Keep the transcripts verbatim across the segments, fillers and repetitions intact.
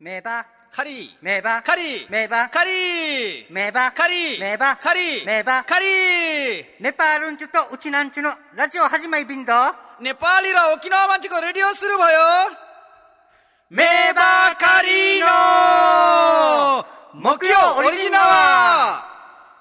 メバカリーメバカリーメバカリーメバカリーメバカリーメバカリーネパールンチュとウチナンチュのラジオ始まりビンドネパーリラ沖縄マンチコレディオするわよメバカリーの木曜オリジナワ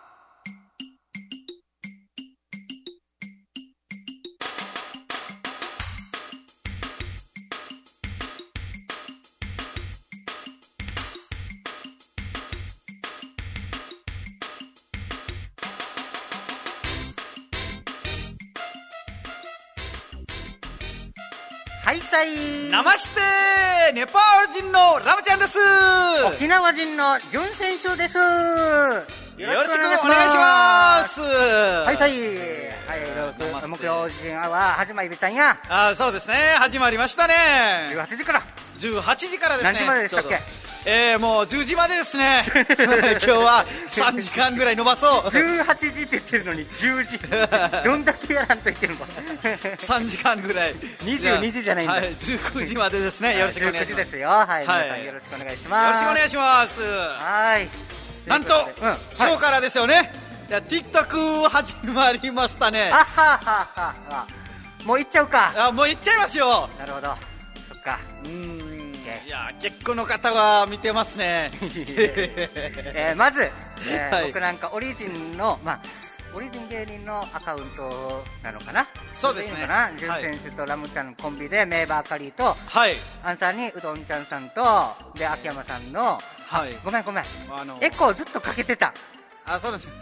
はいさいナマシテーネパール人のラムちゃんです沖縄人のジュン選手です。よろしくお願いしますはいさいはい木曜オリジナワー始まりびたんや。 あそうですね始まりましたねじゅうはちじからじゅうはちじからですね何時まででしたっけ。 えー、もうじゅうじまでですね今日はさんじかんぐらい伸ばそうじゅうはちじって言ってるのにじゅうじどんだけやらんといけんのさんじかんぐらいにじゅうにじじゃないんだ、 はい、じゅうくじまでですねよろしくお願いします。 じゅうくじですよはい、はい、皆さんよろしくお願いします。 よろしくお願いしますはいなんと、うんはい、今日からですよねいや TikTok 始まりましたね。 あははははもう行っちゃうか。 あもう行っちゃいますよ。 なるほどそっかうーんいや結構の方が見てますねえー、まず、えーはい、僕なんかオリジンの、まあ、オリジン芸人のアカウントなのかな。 そうですね。 ジュン選手とラムちゃんコンビでメーバーカリーと、 はい、 アンサーにうどんちゃんさんとで秋山さんの、はい、ごめんごめん、あのー、エコーずっとかけてた。 あそうです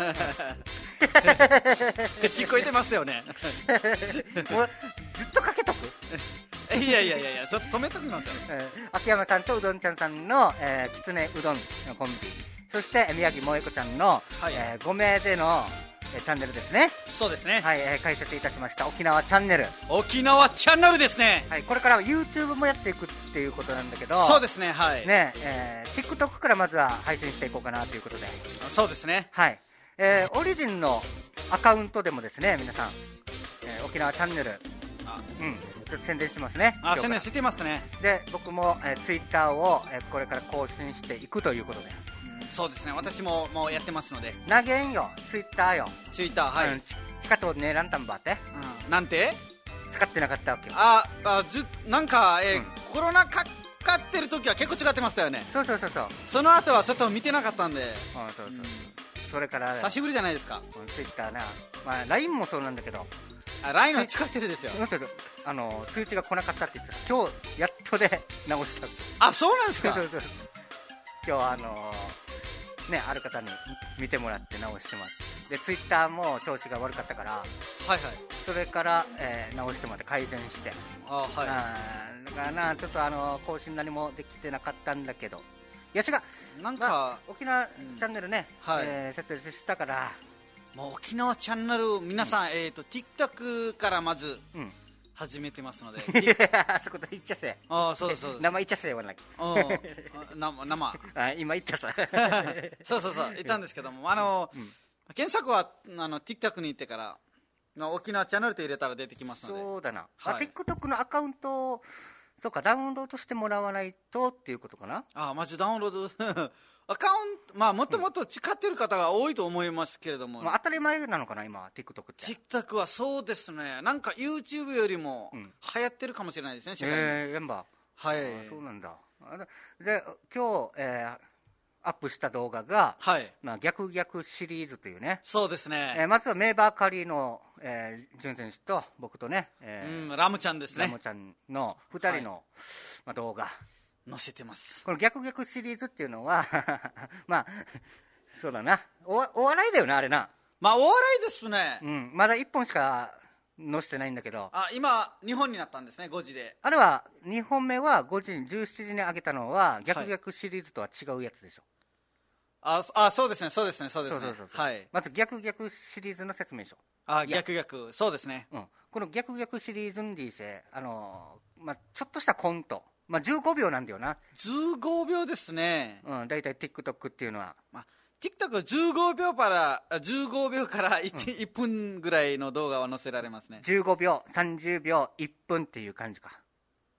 聞こえてますよねもうずっとかけとくいやいやいやいやちょっと止めときますよ、 えー、秋山さんとうどんちゃんさんの、えー、きつねうどんのコンビ、そして宮城萌子ちゃんの、はいえー、ご名での、えー、チャンネルですね。 そうですね、 はいえー、開設いたしました沖縄チャンネル。 沖縄チャンネルですね、 はい、これからは YouTube もやっていくっていうことなんだけど、 そうですねはいねえー、TikTok からまずは配信していこうかなということで。 そうですねはい、えー、オリジンのアカウントでもですね皆さん、えー、沖縄チャンネルあうんちょっと宣伝しますね。 あ宣伝してますね。 で僕も、えー、ツイッターを、えー、これから更新していくということで、 うん、そうですね私ももうやってますので投げんよツイッターよツイッターはい、うん、 チカとねランタンバーって、 うん、なんて使ってなかったわけよ。 ああじゅなんか、えーうん、コロナかかってる時は結構違ってましたよね。 そうそうそうそうその後はちょっと見てなかったんで、うん、 そうそうそう、うん、それから久しぶりじゃないですかツイッターな、まあ、ライン もそうなんだけどあ ライン は使ってるですよ。 あの通知が来なかったって言って今日やっとで直した。 あそうなんですか。 そうそうそう今日あのー、ねある方に見てもらって直してもらってでツイッターも調子が悪かったからはいはいそれから、えー、直してもらって改善してあはいあだからなちょっとあのー、更新何もできてなかったんだけどいや違うなんか、まあ、沖縄チャンネルね、うんはいえー、設立したからもう沖縄チャンネル皆さん、うんえー、と TikTok からまず、うん始めてますのであそこと言っちゃせあそうそう生言っちゃせ言わなきゃ生生あ今言ったさそうそうそう言ったんですけどもあの、うん、検索はあの TikTok に行ってから沖縄チャンネルと入れたら出てきますのでそうだな、はい、あ TikTok のアカウントをそうかダウンロードしてもらわないとっていうことかな。 あまずダウンロードアカウント、まあ、もっともっと使ってる方が多いと思いますけれども、 まあ、当たり前なのかな今 TikTok って。 TikTok はそうですねなんか YouTube よりも流行ってるかもしれないですね、うん、 社会に。えー、やんばはいそうなんだ。で今日、えーアップした動画が、はいまあ、逆逆シリーズというね。 そうですね、 えー、まずはメーバーカリーの、えー、ジュン選手と僕とね、えーうん、ラムちゃんですね。 ラムちゃんのふたりの、はいまあ、動画載せてます。 この逆逆シリーズっていうのはまあそうだな お, お笑いだよなあれな。 まあお笑いですね、 うん、まだいっぽんしか載せてないんだけどあ今にほんになったんですねごじで。 あれはにほんめはごじじゅうしちじに上げたのは逆逆シリーズとは違うやつでしょ、 はい、ああそうですねそうですねそうですねそうそうそうそう、はい、 まず逆逆シリーズの説明書。 あ逆逆そうですね、 うん、この逆逆シリーズにでしてあのー、まあちょっとしたコントまあ、じゅうごびょうなんだよな。 じゅうごびょうですね。 うん、だいたい TikTok っていうのは、まあ、 TikTok はじゅうごびょうからじゅうごびょうから 1,、うん、いっぷんぐらいの動画は載せられますね。 じゅうごびょうさんじゅうびょういっぷんっていう感じか。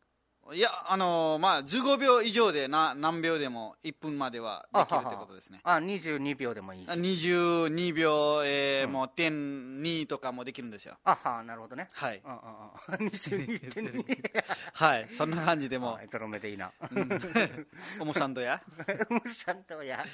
いや、あのー、まあ、じゅうごびょう以上でな何秒でもいっぷんまではできるってことですね。 あ、にじゅうにびょうでもいいし。 にじゅうにびょう、えーうん、もう点にとかもできるんですよ。 あは、なるほどね。 はい。 ああにじゅうにてんにはい、そんな感じでも。 ゾロ目でいいな。 おもさんとや。 おもさんとや。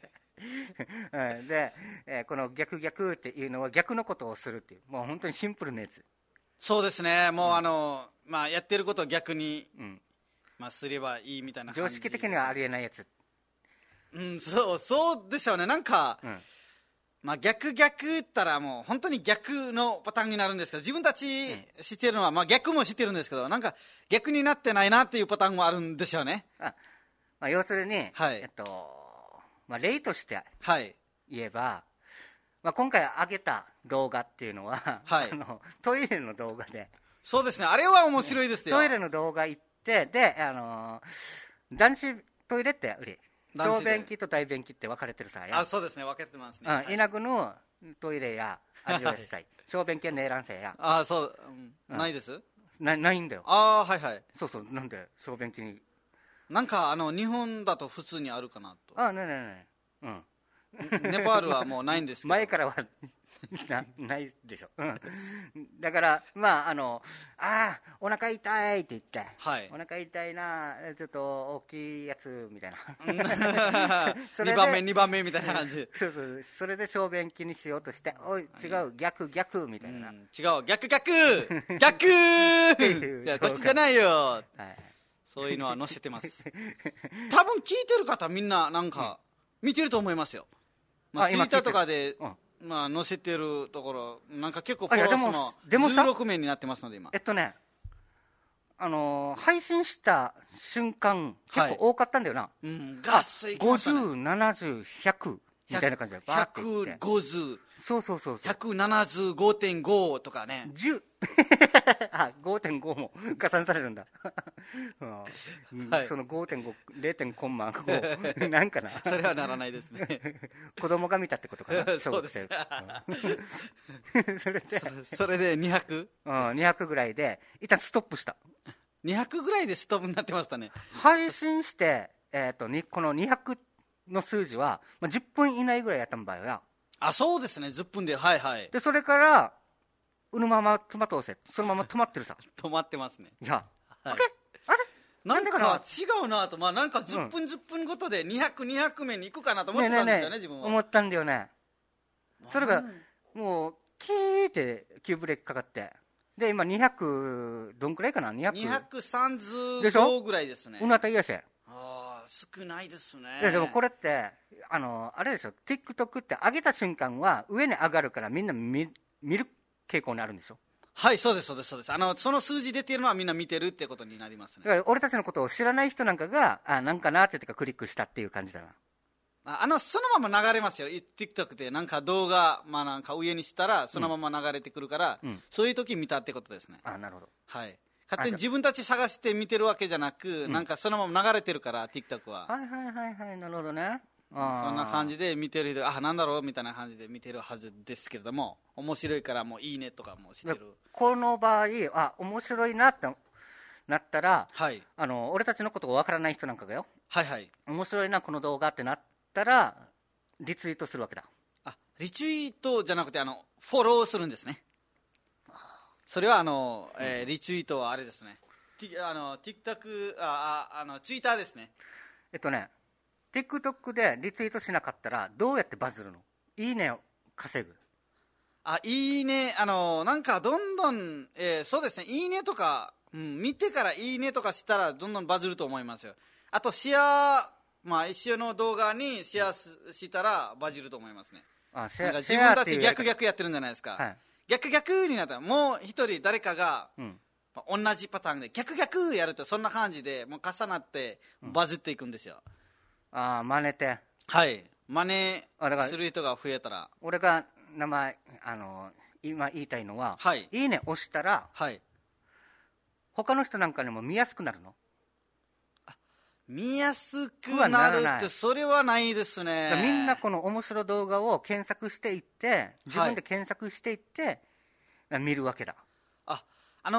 で、えー、この逆逆っていうのは逆のことをするっていう、もう本当にシンプルなやつ。 そうですね、もう、うん、あの、まあ、やってることを逆に、うん、まあ、すればいいみたいな感じ、 常識的にはありえないやつ。 うん、そう、そうですよね、なんか、うん、まあ、逆逆言ったらもう本当に逆のパターンになるんですけど、自分たち知ってるのは、まあ、逆も知ってるんですけど、なんか逆になってないなっていうパターンもあるんですよね。 あ、まあ、要するに、はい、えっとまあ、例として言えば、はい、まあ、今回上げた動画っていうのは、はい、あのトイレの動画で。 そうですね、あれは面白いですよ。 トイレの動画行って、で、あの男子トイレって売り小便器と大便器って分かれてるさや。 あ、そうですね、分けてますね。 うん、はい、稲具のトイレや味を野菜、小便器は内覧性や。 あ、そう、うん、ないです。 な、ないんだよ。 あ、はいはい。 そうそう、なんで小便器に。 なんかあの日本だと普通にあるかなと。 あ、ないないない。うん。 ネパールはもうないんですけど。 前からはなないでしょ、うん、だからまああのあーお腹痛いって言って、はい、お腹痛いなちょっと大きいやつみたいなにばんめにばんめみたいな感じそうそうそれで小便器にしようとしておい違う逆逆みたいな、うん、 違う逆逆逆いやこっちじゃないよ、はい、そういうのは載せてます多分聞いてる方みんななんか見てると思いますよ、まあ、ツイッターとかで、うんまあ、載せてるところなんか結構フォロー数もじゅうろくめいになってますので今えっとねあのー、配信した瞬間結構多かったんだよな、はいうん、ガッスいきましたね、 ごじゅう、ななじゅう、ひゃくみたいな感じでバーっていってひゃくごじゅうそうそうそうそうひゃくななじゅうごてんご とかねじゅうあ ごてんご も加算されるんだ、はい、その ごてんご れいてんコンマごなんかなそれはならないですね子供が見たってことかなそうですそれでそ, それでにひゃく、 うん、にひゃくぐらいで一旦ストップしたにひゃくぐらいでストップになってましたね配信して、えー、とにこのにひゃくの数字は、まあ、じゅっぷん以内ぐらいやった場合はあそうですねじゅっぷんではいはいでそれからうのまま止まって押せそのまま止まってるさ止まってますねいや、 はい、 あれなんか違うなと、まあ、なんかじゅっぷんじゅっぷんごとでにひゃく、にひゃくめに行くかなと思ってたんですよね、ねえねえねえ自分は思ったんだよねそれがもうキーって急ブレーキかかってで今にひゃくどんくらいかなにひゃくにひゃくさんじゅうごぐらいですねうなたいやせあ少ないですねいやでもこれってあのあれでしょ TikTok って上げた瞬間は上に上がるからみんな 見, 見る傾向にあるんでしょはいそうですそうですそうですあのその数字出てるのはみんな見てるってことになりますねだから俺たちのことを知らない人なんかがあなんかなってかクリックしたっていう感じだなあのそのまま流れますよ TikTok でなんか動画、まあ、なんか上にしたらそのまま流れてくるから、うん、そういう時見たってことですねあなるほどはい勝手に自分たち探して見てるわけじゃなく、うん、なんかそのまま流れてるから TikTok ははいはいはいはいなるほどねそんな感じで見てる人あなんだろうみたいな感じで見てるはずですけれども面白いからもういいねとかもしてるこの場合あ面白いなってなったら、 はい、 あの俺たちのことがわからない人なんかがよはいはい面白いなこの動画ってなったらリツイートするわけだあリツイートじゃなくてあのフォローするんですねそれはあの、えー、リツイートはあれですねあの TikTok あああのツイッターですねえっとねTikTok でリツイートしなかったらどうやってバズるのいいねを稼ぐあいいねあのなんかどんどん、えー、そうですねいいねとか、うん、見てからいいねとかしたらどんどんバズると思いますよあとシェアまあ一緒の動画にシェアしたらバズると思いますねあシェア自分たち逆逆やってるんじゃないですか、 はい、 逆逆になったらもう一人誰かが、うんまあ、同じパターンで逆逆やるとそんな感じでもう重なってバズっていくんですよ、 うん、ああ真似てはい真似する人が増えたら俺が名前あの今言いたいのは、 はい、 いいね押したら、 はい、 他の人なんかにも見やすくなるの見やすくなるってそれはないですねみんなこの面白動画を検索していって自分で検索していって、はい、見るわけだああの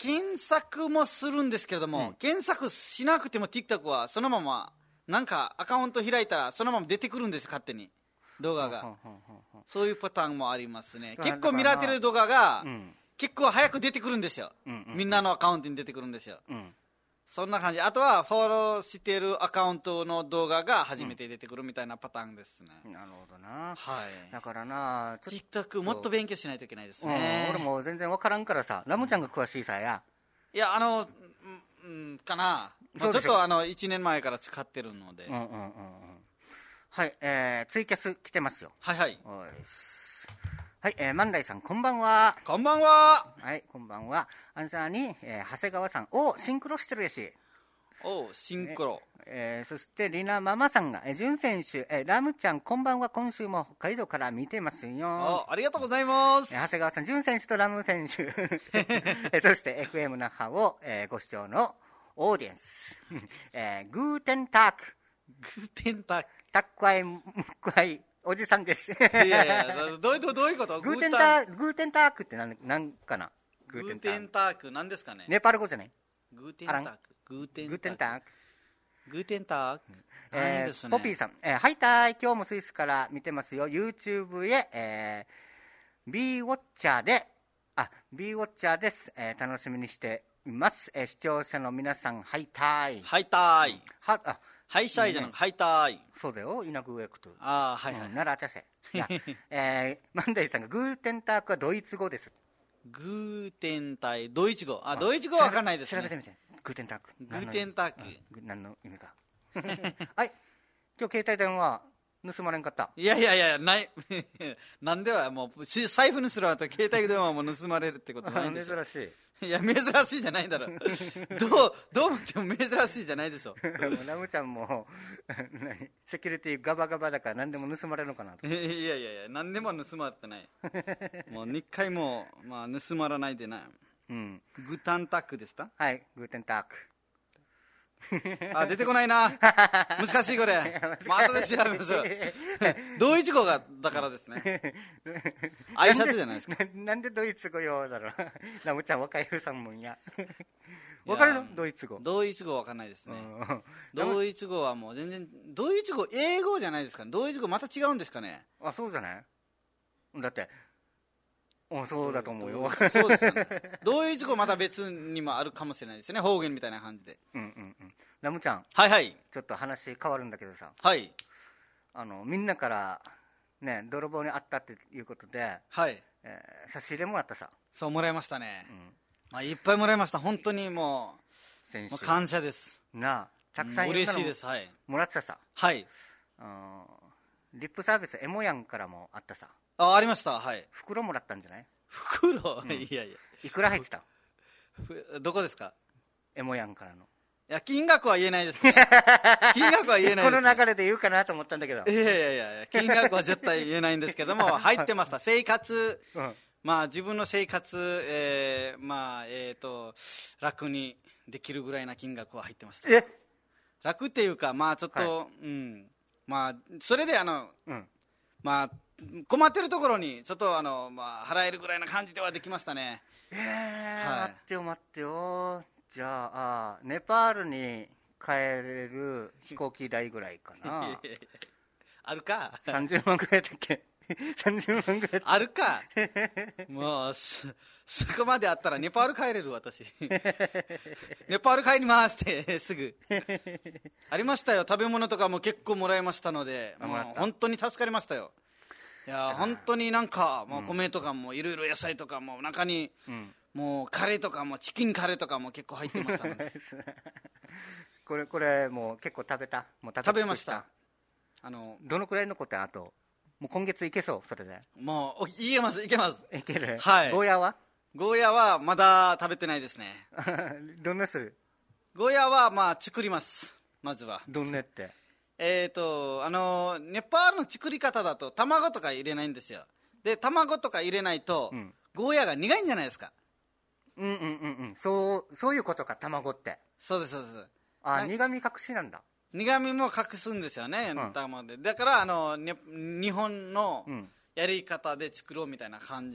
検索もするんですけれども、うん、検索しなくても TikTok はそのままなんかアカウント開いたらそのまま出てくるんですよ、勝手に動画が。そういうパターンもありますね。結構見られてる動画が、うん、結構早く出てくるんですよ、うんうんうん、みんなのアカウントに出てくるんですよ、うん、そんな感じ。あとはフォローしているアカウントの動画が初めて出てくるみたいなパターンですね、 うん、なるほどな。 はい、 だからな TikTok もっと勉強しないといけないですね、 うん、俺も全然分からんからさ、ラムちゃんが詳しいさや。 いや、あの、うん、かな、まあ、ちょっとあのいちねんまえから使ってるので、うんうんうんうん、 はい、えー、ツイキャス来てますよ。 はいはい、 おいはい、えー、万代さんこんばんは。 こんばんは。 はい、こんばんは。アンサーに、えー、長谷川さん、おシンクロしてるやし。 おシンクロ。 えー、そしてリナママさんが、えー、ジュン選手、えー、ラムちゃんこんばんは、今週も北海道から見てますよ。 ありがとうございます。 えー、長谷川さん、ジュン選手とラム選手、えー、そして エフエム 那覇を、えー、ご視聴のオーディエンス、えー、グーテンターク。 グーテンターク。 たっこい、むっこい。おじさんです。いやいや、どういうどういうこと？ グーテンターグーテンタークってなんなんかな。 グーテンタークなんですかね。 ネパール語じゃない？ グーテンターク。グーテンターク。グーテンターク。 えー、ポピーさん、えー、はいたい、今日もスイスから見てますよ。YouTube へ、えー、B ウォッチャーで、あ、B ウォッチャーです。えー、楽しみにしています。えー、視聴者の皆さん、はいたい。 はいたい。 は、あ。 ハイシャイじゃなくて、ハイタイ。 そうだよ、稲具ウェクト。 ああ、はいはい。 ならあちゃせ。いや、えー、マンデーさんがグーテンタークはドイツ語です。 グーテンタイ、ドイツ語。あ、ドイツ語は分かんないですね。 調べてみて。グーテンターク。 グーテンターク。 何の意味か。はい。今日携帯電話盗まれんかった。 いやいやいや、ない。なんではもう、財布盗まれた携帯電話も盗まれるってことないんでしょ。 珍しい。 いや、珍しいじゃないだろ。どう、どう思っても珍しいじゃないでしょ。 ラムちゃんも、セキュリティガバガバだから何でも盗まれるのかなと。 いやいやいや、何でも盗まれてない。もうにかいも、まあ、盗まれないでない。うん。グータンタックでした？ はい、グーテンタック。 あ、出てこないな。難しいこれ。まあ、後で調べましょう。ドイツ語がだからですね。挨拶じゃないですか。 なんでドイツ語よだろう。ラムちゃん若いさんもんや。わかるの？ドイツ語。 ドイツ語わかんないですね。ドイツ語はもう全然、ドイツ語、英語じゃないですかね。ドイツ語また違うんですかね。 あ、そうじゃないだって、おそうだと思うよ。 そうですよね。ドイツ語また別にもあるかもしれないですね。方言みたいな感じで。うんうんうん。ラムちゃん。 はいはい。 ちょっと話変わるんだけどさ。 はい。 あの、みんなから、ね、泥棒に会ったっていうことで、 はい。 えー、差し入れもらったさ。 そう、もらいましたね。うん。まあ、いっぱいもらいました。本当にもう、もう感謝です。 なあ、たくさん嬉しいです。はい。 もらってたさ。 はい。 あリップサービスエモヤンからもあったさ。 あ、ありました。はい。 袋もらったんじゃない？ 袋、うん、いやいや。 いくら入ってた？ どこですか？ エモヤンからの。 いや、金額は言えないですね。金額は言えないです、ね。 この流れで言うかなと思ったんだけど。 いやいやいや、金額は絶対言えないんですけども、入ってました。生活、うん、まあ自分の生活、えー、まあ、えっ、ー、と、楽にできるぐらいな金額は入ってました。 え？ 楽っていうか、まあちょっと、はい、うん。まあ、それであの、うん、まあ、困ってるところにちょっとあの、まあ、払えるぐらいな感じではできましたね。 えー、はい、待ってよ待ってよ。じゃあネパールに帰れる飛行機代ぐらいかな。 あるか。 さんじゅうまんぐらいだっけ。さんじゅうまんぐらいあるか。もう そ, そこまであったらネパール帰れる私。ネパール帰りますってすぐありましたよ。食べ物とかも結構もらいましたので、もう本当に助かりましたよ。いや本当になんかもう米とかもいろいろ野菜とかも中に、うん、もうカレーとかもチキンカレーとかも結構入ってましたのでこれこれもう結構食べた？もう食べました。 あのどのくらい残ってあともう今月いけそう？それでもういけますいけますいける。 はい。 ゴーヤは？ ゴーヤはまだ食べてないですね。 どんなする？ ゴーヤはまあ作ります。まずはどんなってえーとあのネパールの作り方だと卵とか入れないんですよ。で卵とか入れないと、うん、ゴーヤが苦いんじゃないですか。 うんうんうんうんそうそういうことか。卵ってそうですそうです。 あ苦味隠しなんだ。 苦味も隠すんですよね、うん、卵で。だからあの、ね、日本のやり方で作ろうみたいな感じ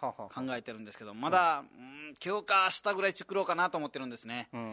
考えてるんですけど、まだ、うん、今日か明日ぐらい作ろうかなと思ってるんですね。 うん、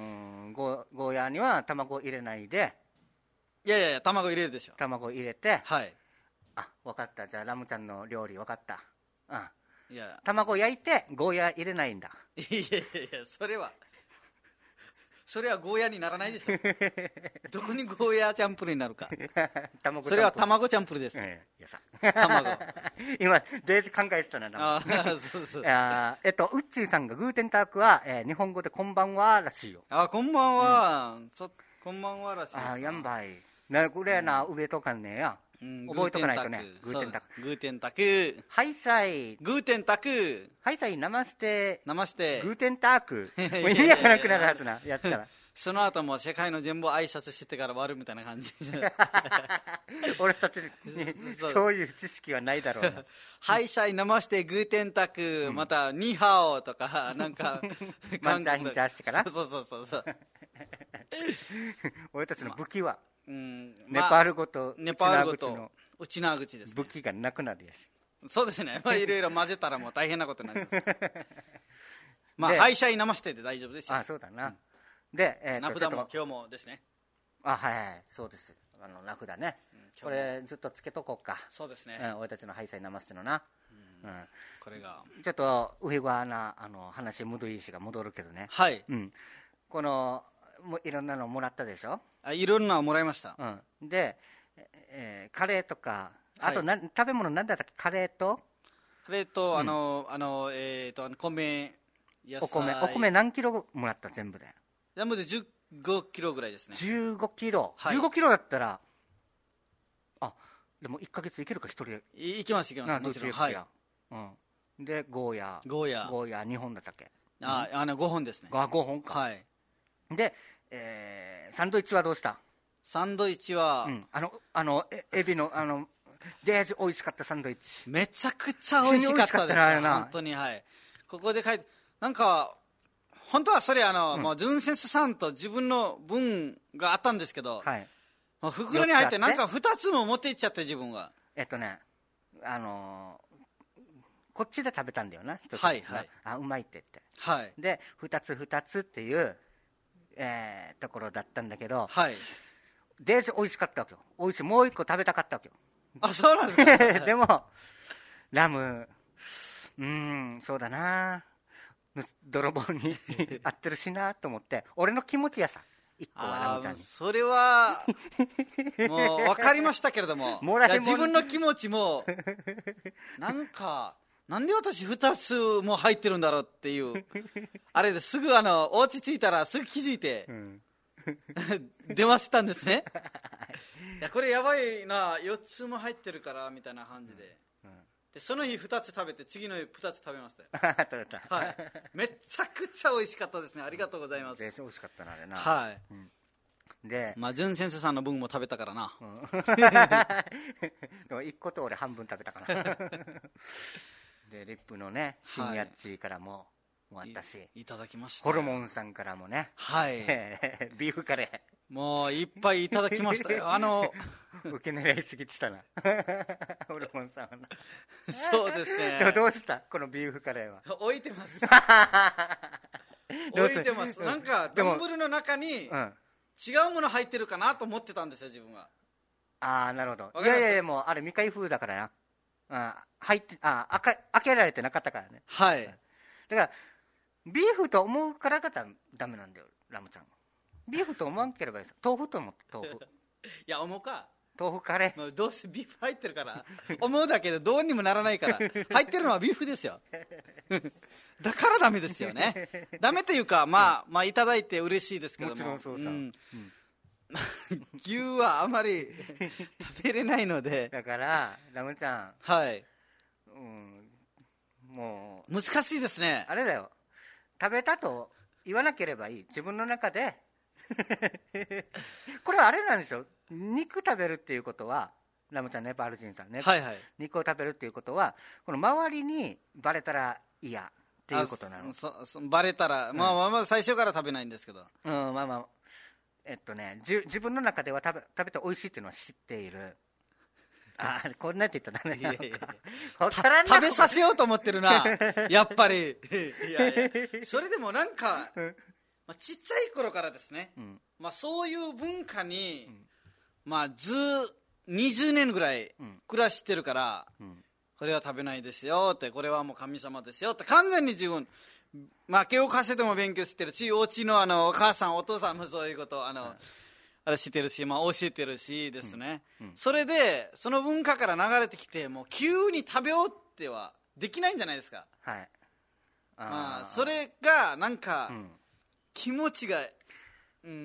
ゴゴーヤーには卵入れないで。 いやいやいや、卵入れるでしょ。 卵入れて、 はい。 あ、分かった。じゃあラムちゃんの料理分かった。うん。 いや、 卵焼いてゴーヤー入れないんだ。 いやいやいや、それはそれはゴーヤーにならないですよ。どこにゴーヤーチャンプルになるか。卵それは卵チャンプルです。えー、いやさ卵。 今デージ考えてたな。あそうそう。あえっとウッチーさんがグーテンタークは、えー、日本語でこんばんはらしいよ。 あこんばんは、うん、そこんばんはらしいです。 あやんばい。なこれな、うん、上とかねや。うん、覚えとかないとね。 グーテンタク。グーテンタク。 はいさい。 グーテンタク。 はいさい、ナマステ。 ナマステ。 グーテンタク。もう意味わからなくなるはずな、やったら。 その後も世界の全部挨拶してから終わるみたいな感じ。 俺たちにそういう知識はないだろうな。 はいさい、ナマステ、グーテンタク、また、ニーハオとか、なんか、 マンチャーヒンチャーしてから。 そうそうそうそう。 俺たちの武器は。うん、 ネパール語とネパール語と内縄口です、ね、 武器がなくなるやし。 そうですね、まあ、いろいろ混ぜたらもう大変なことになりますまあ廃車に生してで大丈夫ですよ。 あそうだな、うん、で、えー、 名札も今日もですね。 あはいはいそうです、あの名札ね、うん、これずっとつけとこうか。 そうですね、 うん、俺たちの廃車に生してのな、 うんうん、これがちょっと上側なあの話むどいしが戻るけどね。 はい、 うん、このもいろんなのもらったでしょ。 あいろんなのもらいました、 うん、で、えー、カレーとかあとな、はい、食べ物なんだったっけ。カレーとカレーと、うん、あのあのえー、と米野菜お米お米何キロもらった全部で。 全部でじゅうごキロぐらいですね。 じゅうごキロ、はい、じゅうごキロだったらあでもいっかげついけるか一人。 いけますいけますもちろん、はい、 うん、でゴーヤゴーヤゴーヤにほんだったっけ。 あ、うん、あのごほんですね。 あごほんか。 はい。 で、えー、サンドイッチはどうした。 サンドイッチは、 うん、あのあのえエビのあのデージ美味しかったサンドイッチ。 めちゃくちゃ美味しかったですよ本当に。はい。ここで書いてなんか本当はそれあの、うん、もうジュンセンスさんと自分の分があったんですけど、はい、もう袋に入ってなんかふたつも持っていっちゃって自分は。 えっとねあのー、こっちで食べたんだよな一つ。 はいはい。 あうまいって言って。 はい。 でふたつふたつっていうえー、ところだったんだけど、 はい、 デージ美味しかったわけよ。美味しい。もう一個食べたかったわけよ。 あそうなんですかでもラムうーんそうだな泥棒に合ってるしなと思って俺の気持ちやさ一個はラムちゃんに。 それはもう分かりましたけれどももらい自分の気持ちもなんかなんで私ふたつも入ってるんだろうっていうあれですぐあのお家着いたらすぐ気づいて、うん、電話したんですねいやこれやばいなよっつも入ってるからみたいな感じで、うんうん、でその日ふたつ食べて次の日ふたつ食べましたよ食べた、はい、めちゃくちゃ美味しかったですね。ありがとうございます。 美味しかったなあれな。 はい、 うんでまあジュン先生さんの分も食べたからな、うん、 でもいっこと俺半分食べたからでリップのねシンヤッチーからももあったし、 はい、い, いただきました。 ホルモンさんからもね、 はい、 ビーフカレーもういっぱいいただきましたよあの受け狙いすぎてたなホルモンさんはなそうですね。 でもどうしたこのビーフカレーは。 置いてます置いてます。なんか丼の中に違うもの入ってるかなと思ってたんですよ自分は。 ああなるほど。いやいやいやもうあれ未開封だからな。あ入ってあ開けられてなかったからね。 はい。 だからビーフと思うからがダメなんだよラムちゃん。ビーフと思わんければいいです。豆腐と思って豆腐。 いや思うか。 豆腐カレー。 どうせビーフ入ってるから思うだけでどうにもならないから入ってるのはビーフですよだからダメですよね。ダメというかまあ、うん、まあいただいて嬉しいですけども。 もちろんそうさ、うんうん牛はあまり食べれないのでだからラムちゃんはい、 うん、もう難しいですね。 あれだよ食べたと言わなければいい自分の中でこれはあれなんでしょ。肉食べるっていうことはラムちゃんネパール人さんね、 はいはい、 肉を食べるっていうことはこの周りにバレたら嫌っていうことなの。 そそバレたら、うん、まあまあまあ最初から食べないんですけど、 うん、まあまあえっとねじ自分の中では食べ食べて美味しいっていうのは知っているあこんなって言ったらダメなのか。いやいや分からんな。食べさせようと思ってるなやっぱり。いやいやそれでもなんか、まあ、ちっちゃい頃からですね、うん、まあ、そういう文化に、うん、まあ、ずにじゅうねんぐらい暮らしてるから、うん、これは食べないですよって、これはもう神様ですよって完全に自分、まあ、教科書でも勉強してるし、お家のあのお母さんお父さんもそういうことあの、うん、あれ知ってるし、まあ、教えてるしですね、うんうん、それでその文化から流れてきてもう急に食べようってはできないんじゃないですか。はい。あ、まあ、それがなんか、うん、気持ちが、うんうん、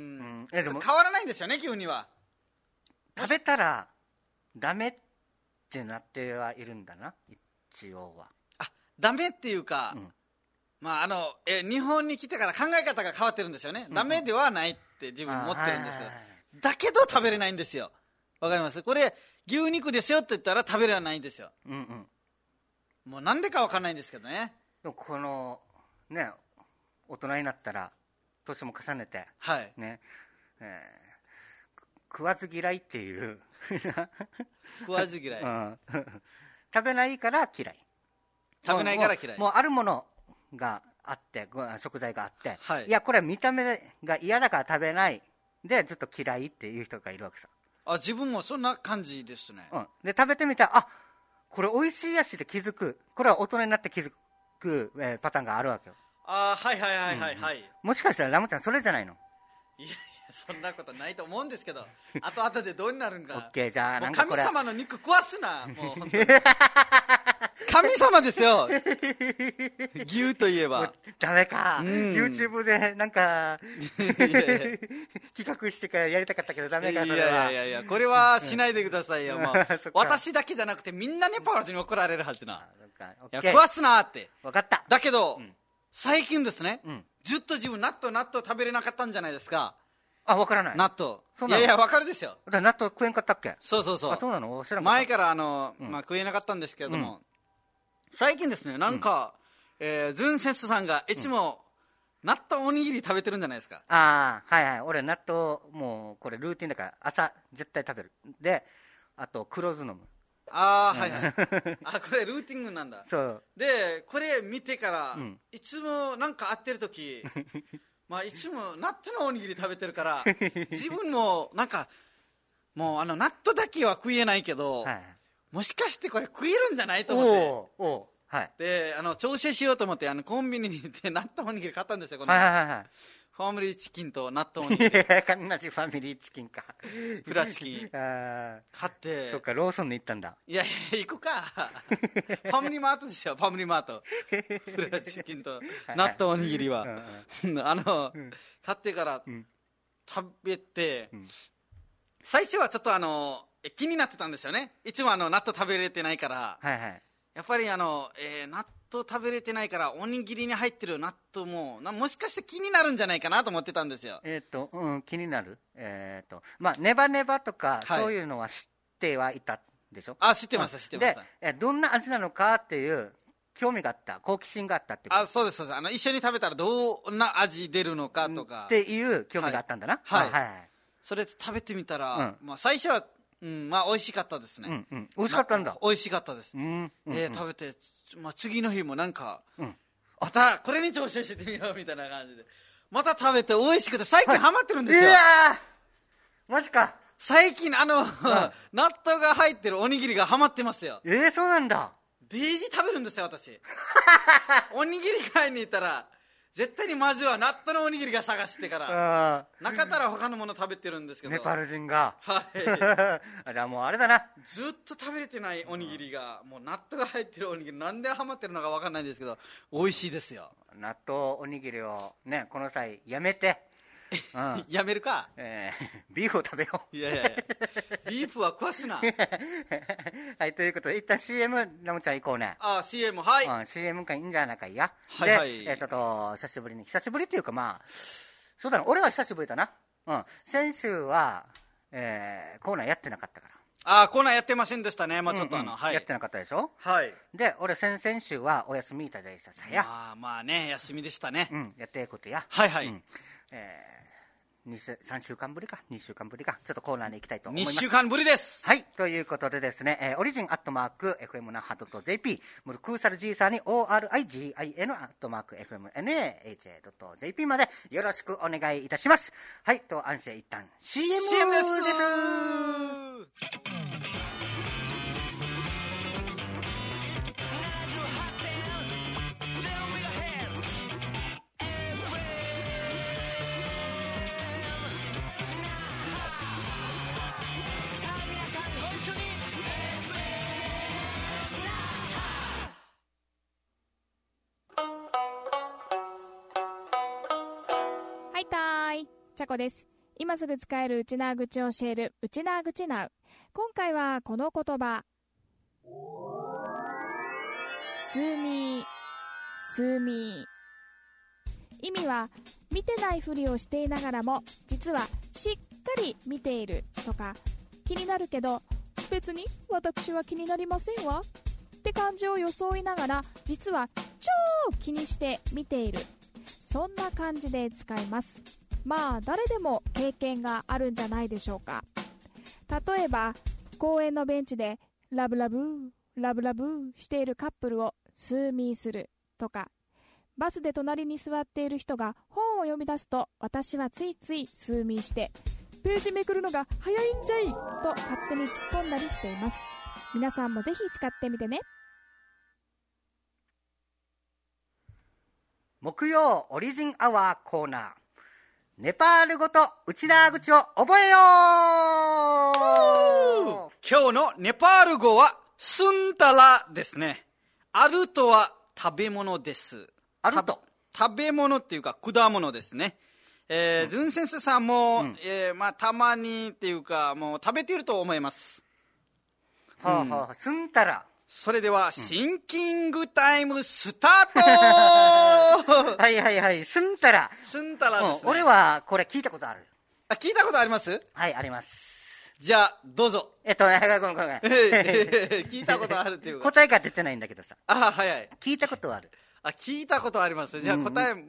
えでも変わらないんですよね、急には。 食べたらダメってなってはいるんだな、一応は。 あ、ダメっていうか、うん、まああのえ日本に来てから考え方が変わってるんですよね、うんうん、ダメではないって自分持ってるんですけど、だけど食べれないんですよ。わかります？これ牛肉ですよって言ったら食べれないんですよ、うんうん、もうなんでかわかんないんですけどね。 でもこのね、大人になったら年も重ねて、はいね、えー、食わず嫌いっていう食わず嫌い、うん、 食べないから嫌い、 食べないから嫌い、 もう、もうあるものがあって食材があって、はい、いやこれは見た目が嫌だから食べないでずっと嫌いっていう人がいるわけさ。 あ、自分もそんな感じですね、 うん、で食べてみたら、あ、これ美味しいやしで気づく、これは大人になって気づく、えー、パターンがあるわけよ。 あ、はいはいはいはいはい、うんうん、 もしかしたらラムちゃんそれじゃないの？ いやいやそんなことないと思うんですけど後々でどうになるんか。 オッケー、じゃあなんかこれ神様の肉食わすな、もう本当に神様ですよ牛といえば。 ダメか、うん、YouTube でなんか企画してからやりたかったけどダメか。それは。いやいやいや、これはしないでくださいよもう私だけじゃなくてみんなネパール人に怒られるはずな。いや食わすなって。 分かった。 だけど、うん、最近ですね、うん、ずっと自分納豆納豆食べれなかったんじゃないですか。 あ、分からない。 納豆。いやいや分かるですよ。 だ納豆食えんかったっけ。 そうそうそう。 あ、そうなの？知らんかった。 前からあの、うん、まあ、食えなかったんですけれども、うん、最近ですね、なんか、うん、えー、ズンセスさんがいつも、うん、納豆おにぎり食べてるんじゃないですか。 ああ、はいはい。俺納豆もうこれルーティンだから朝絶対食べる。で、あと黒酢飲む。 ああ、はいはいあ、これルーティングなんだ。そうで、これ見てから、うん、いつもなんか会ってる時まあいつも納豆のおにぎり食べてるから自分もなんかもうあの納豆だけは食えないけど、はい、もしかしてこれ食えるんじゃないと思って、おお、はい、であの調整しようと思ってあのコンビニに行って納豆おにぎり買ったんですよ、この、はいはいはい、ファミリーチキンと納豆おにぎり。 同じファミリーチキンか。 フラチキン買って。 そっか、ローソンに行ったんだ。 いやいや、行くか。ファミリーマートですよ、ファミリーマート。フラチキンと納豆おにぎりは。あの、うん、買ってから、うん、食べて、うん、最初はちょっとあの気になってたんですよね。いつもあの納豆食べれてないから、はいはい、やっぱりあの、えー、納豆納豆食べれてないからおにぎりに入ってる納豆もなもしかして気になるんじゃないかなと思ってたんですよ。 えっ、ー、と、うん、気になる。えっ、ー、と、まあネバネバとか、はい、そういうのは知ってはいたでしょ。 あ、知ってました、知ってました。 で、えどんな味なのかっていう興味があった、好奇心があったってこと。 あ、そうです、そうです。あの一緒に食べたらどんな味出るのかとかっていう興味があったんだな。はい、はいはい、 それ食べてみたら、うん、まあ最初はうん、まあ美味しかったですね。うんうん、美味しかったんだ。 美味しかったです。うんうんうん、えー、食べて、まあ、次の日もなんか、うん、またこれに調整してみようみたいな感じでまた食べて美味しくて最近ハマってるんですよ。はい、いやマジか。 最近あの、うん、納豆が入ってるおにぎりがハマってますよ。 えー、そうなんだ。 デイジー食べるんですよ私おにぎり買いに行ったら絶対にまずは納豆のおにぎりが探してからなかったら他のもの食べてるんですけど、 ネパール人が、はいじゃあもうあれだな、 ずっと食べれてないおにぎりが、もう納豆が入ってるおにぎりなんでハマってるのか分かんないんですけど美味しいですよ。 納豆おにぎりをねこの際やめて、 うん、やめるか、 えー、ビーフを食べよう。 いやいやいやビーフは食わすなはい、ということで一旦 シーエム ラムちゃん行こうね。 ああ シーエム はい、 うん、シーエム かいいんじゃないかいや。 はいはい、 で、えー、ちょっと久しぶりに久しぶりっていうかまあそうだな、俺は久しぶりだな。うん、先週は、えー、コーナーやってなかったから。 ああコーナーやってませんでしたね。まあちょっとあの、うんうん、はい、 やってなかったでしょ。 はい。 で俺先々週はお休みいただいたさや。 まあまあね休みでしたね。 うん、やっていくことや。 はいはい、うん、 えーさんしゅうかんぶりかにしゅうかんぶりかちょっとコーナーに行きたいと思います。 にしゅうかんぶりです。 はい、ということでですね、えー、オリジンアットマーク エフエム 那覇 .jp ムルクーサルジーサーに オーアールアイジーアイエヌ アットマーク エフエムエヌエーエイチエー .jp までよろしくお願いいたします。はい、と安心一旦 シーエムシーエム です。 ちゃこです。今すぐ使えるウチナー口を教えるウチナー口ナウ。今回はこの言葉、スーミースーミー。意味は見てないふりをしていながらも実はしっかり見ているとか、気になるけど別に私は気になりませんわって感じを装いながら実は超気にして見ている、そんな感じで使います。まあ誰でも経験があるんじゃないでしょうか。例えば公園のベンチでラブラブーラブラブーしているカップルをスーミーするとか、バスで隣に座っている人が本を読み出すと私はついついスーミーしてページめくるのが早いんじゃいと勝手に突っ込んだりしています。皆さんもぜひ使ってみてね。 木曜オリジンアワーコーナー、ネパール語とウチナー口を覚えよう。 今日のネパール語はスンタラですね。アルとは食べ物です。 アルと食べ物っていうか果物ですね。えーうん、ズン先生さんも、うんえーまあ、たまにっていうかもう食べていると思います。 はあはあ、うん、スンタラ。 それでは、うん、シンキングタイムスタートはいはいはい、スンタラ。 スンタラですね、 うん。俺はこれ聞いたことある。 あ、聞いたことあります？ はい、あります。 じゃあ、どうぞ。 えっと、ごめんごめんごめん。 聞いたことあるっていうか。 答えが出てないんだけどさ。 あ、はいはい。 聞いたことある。 あ、聞いたことあります。じゃあ答え、うん、うん、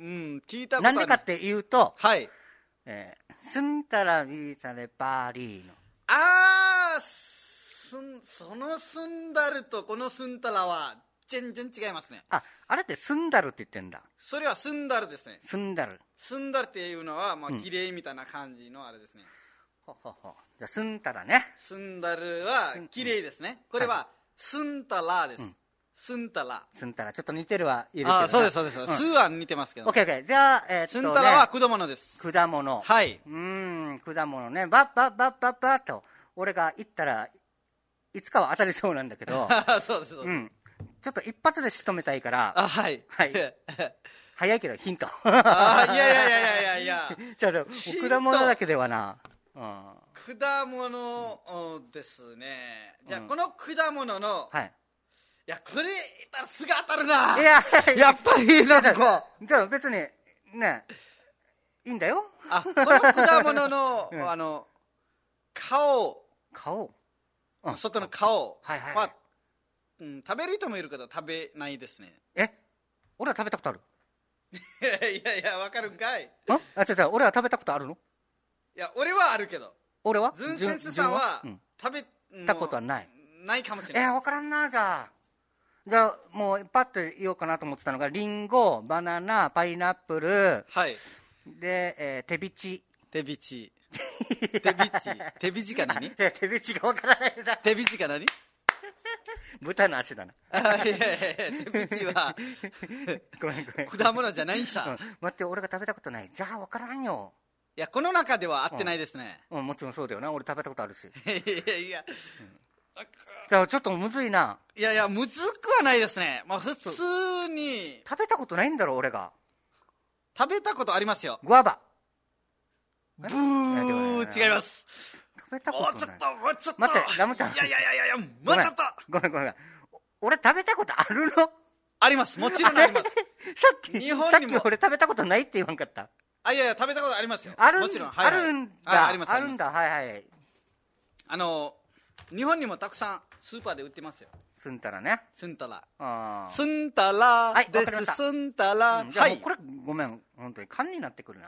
聞いたことある。 なんでかっていうと、 はい。 えー、スンタラビーサレパーリーノ。 あー、すんそのスンダルとこのスンタラは全然違いますね。 あ、あれってスンダルって言ってんだ。 それはスンダルですね。 スンダル。 スンダルっていうのは、まあ、綺麗みたいな感じのあれですね。 うん、ほほほ。じゃあ、スンタラね。 スンダルは綺麗ですね。これは、スンタラです。うん、スンタラ。 スンタラ。ちょっと似てるはいるけど。 あ、そうです、そうです。うん、スーは似てますけど。 オッケーオッケー。じゃあ、えー、っと、ね、 スンタラは果物です。 果物。 はい。 うーん、果物ね。バッバッバッバッバッと、俺が言ったら、いつかは当たりそうなんだけど。 そうです、そうです。うん。 ちょっと一発で仕留めたいから。 あ、はい。 はい。早いけどヒント。 あ、いやいやいやいやいやいや。 ちょっと、果物だけではな。うん、 果物ですね。じゃあ、この果物の、はい。いや、これ、すぐ当たるな。いや、やっぱり、なんか。 じゃあ別に、ね、いいんだよ。 あ、この果物の、あの、顔。 顔外の顔は、はいはいは、うん、食べる人もいるけど食べないですね。 え、俺は食べたことある？ いやいや、わかるんかい。 あ、あ、違う違う、俺は食べたことあるの？ いや、俺はあるけど。 俺は？ ズンセンスさんは、うん、食べたことはない。 ないかもしれない。 えー、わからんな、じゃあ。じゃあ、もう、パッと言おうかなと思ってたのが、リンゴ、バナナ、パイナップル、 はい。 で、えー、手びち。 手びち。手びち。手びちか何？ 手びちがわからないんだ。 手びちか何？ 豚の足だな。 あ、いやいやいや、手びちはごめんごめん、 果物じゃないんさ、 うん、待って、俺が食べたことない。じゃあ分からんよ。 いや、この中では合ってないですね。 うん、うん、もちろんそうだよな、俺食べたことあるし。 いやいや、うん、 じゃあちょっとむずいな。 いやいや、むずくはないですね。まあ普通に食べたことないんだろ、俺が。 食べたことありますよ。 グアバ。 ブー、違います。 食べたことない。 もうちょっと、もうちょっと。 待って、ラムちゃん。 いやいやいやいや、もうちょっと。 ごめんごめんごめん。俺食べたことあるの？ あります。もちろんあります。 さっき、日本にもさっき俺食べたことないって言わんかった？ あ、いやいや、食べたことありますよ。 あるん、 もちろん。 はいはい、あるんだ。 あります。 あるんだ。はいはい。 あの、日本にもたくさんスーパーで売ってますよ。 スンタラね。 スンタラ。 あスンタラです。 はい、 スンタラ。 うん、じゃあもうこれ、ごめん、本当に勘になってくるな。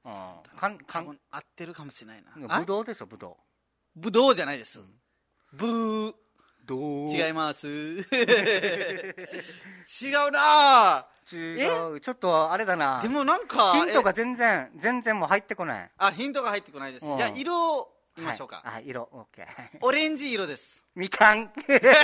かんかん合ってるかもしれないな。 ぶどうでしょ、ぶどう。ぶどうじゃないです。うん、ブー。 どう違います。違うな違う。ちょっとあれだな。 でもなんかヒントが全然全然もう入ってこない。 あ、ヒントが入ってこないです。じゃあ色見ましょうか。 はい、あ、色、オッケー。 オレンジ色です。 みかん。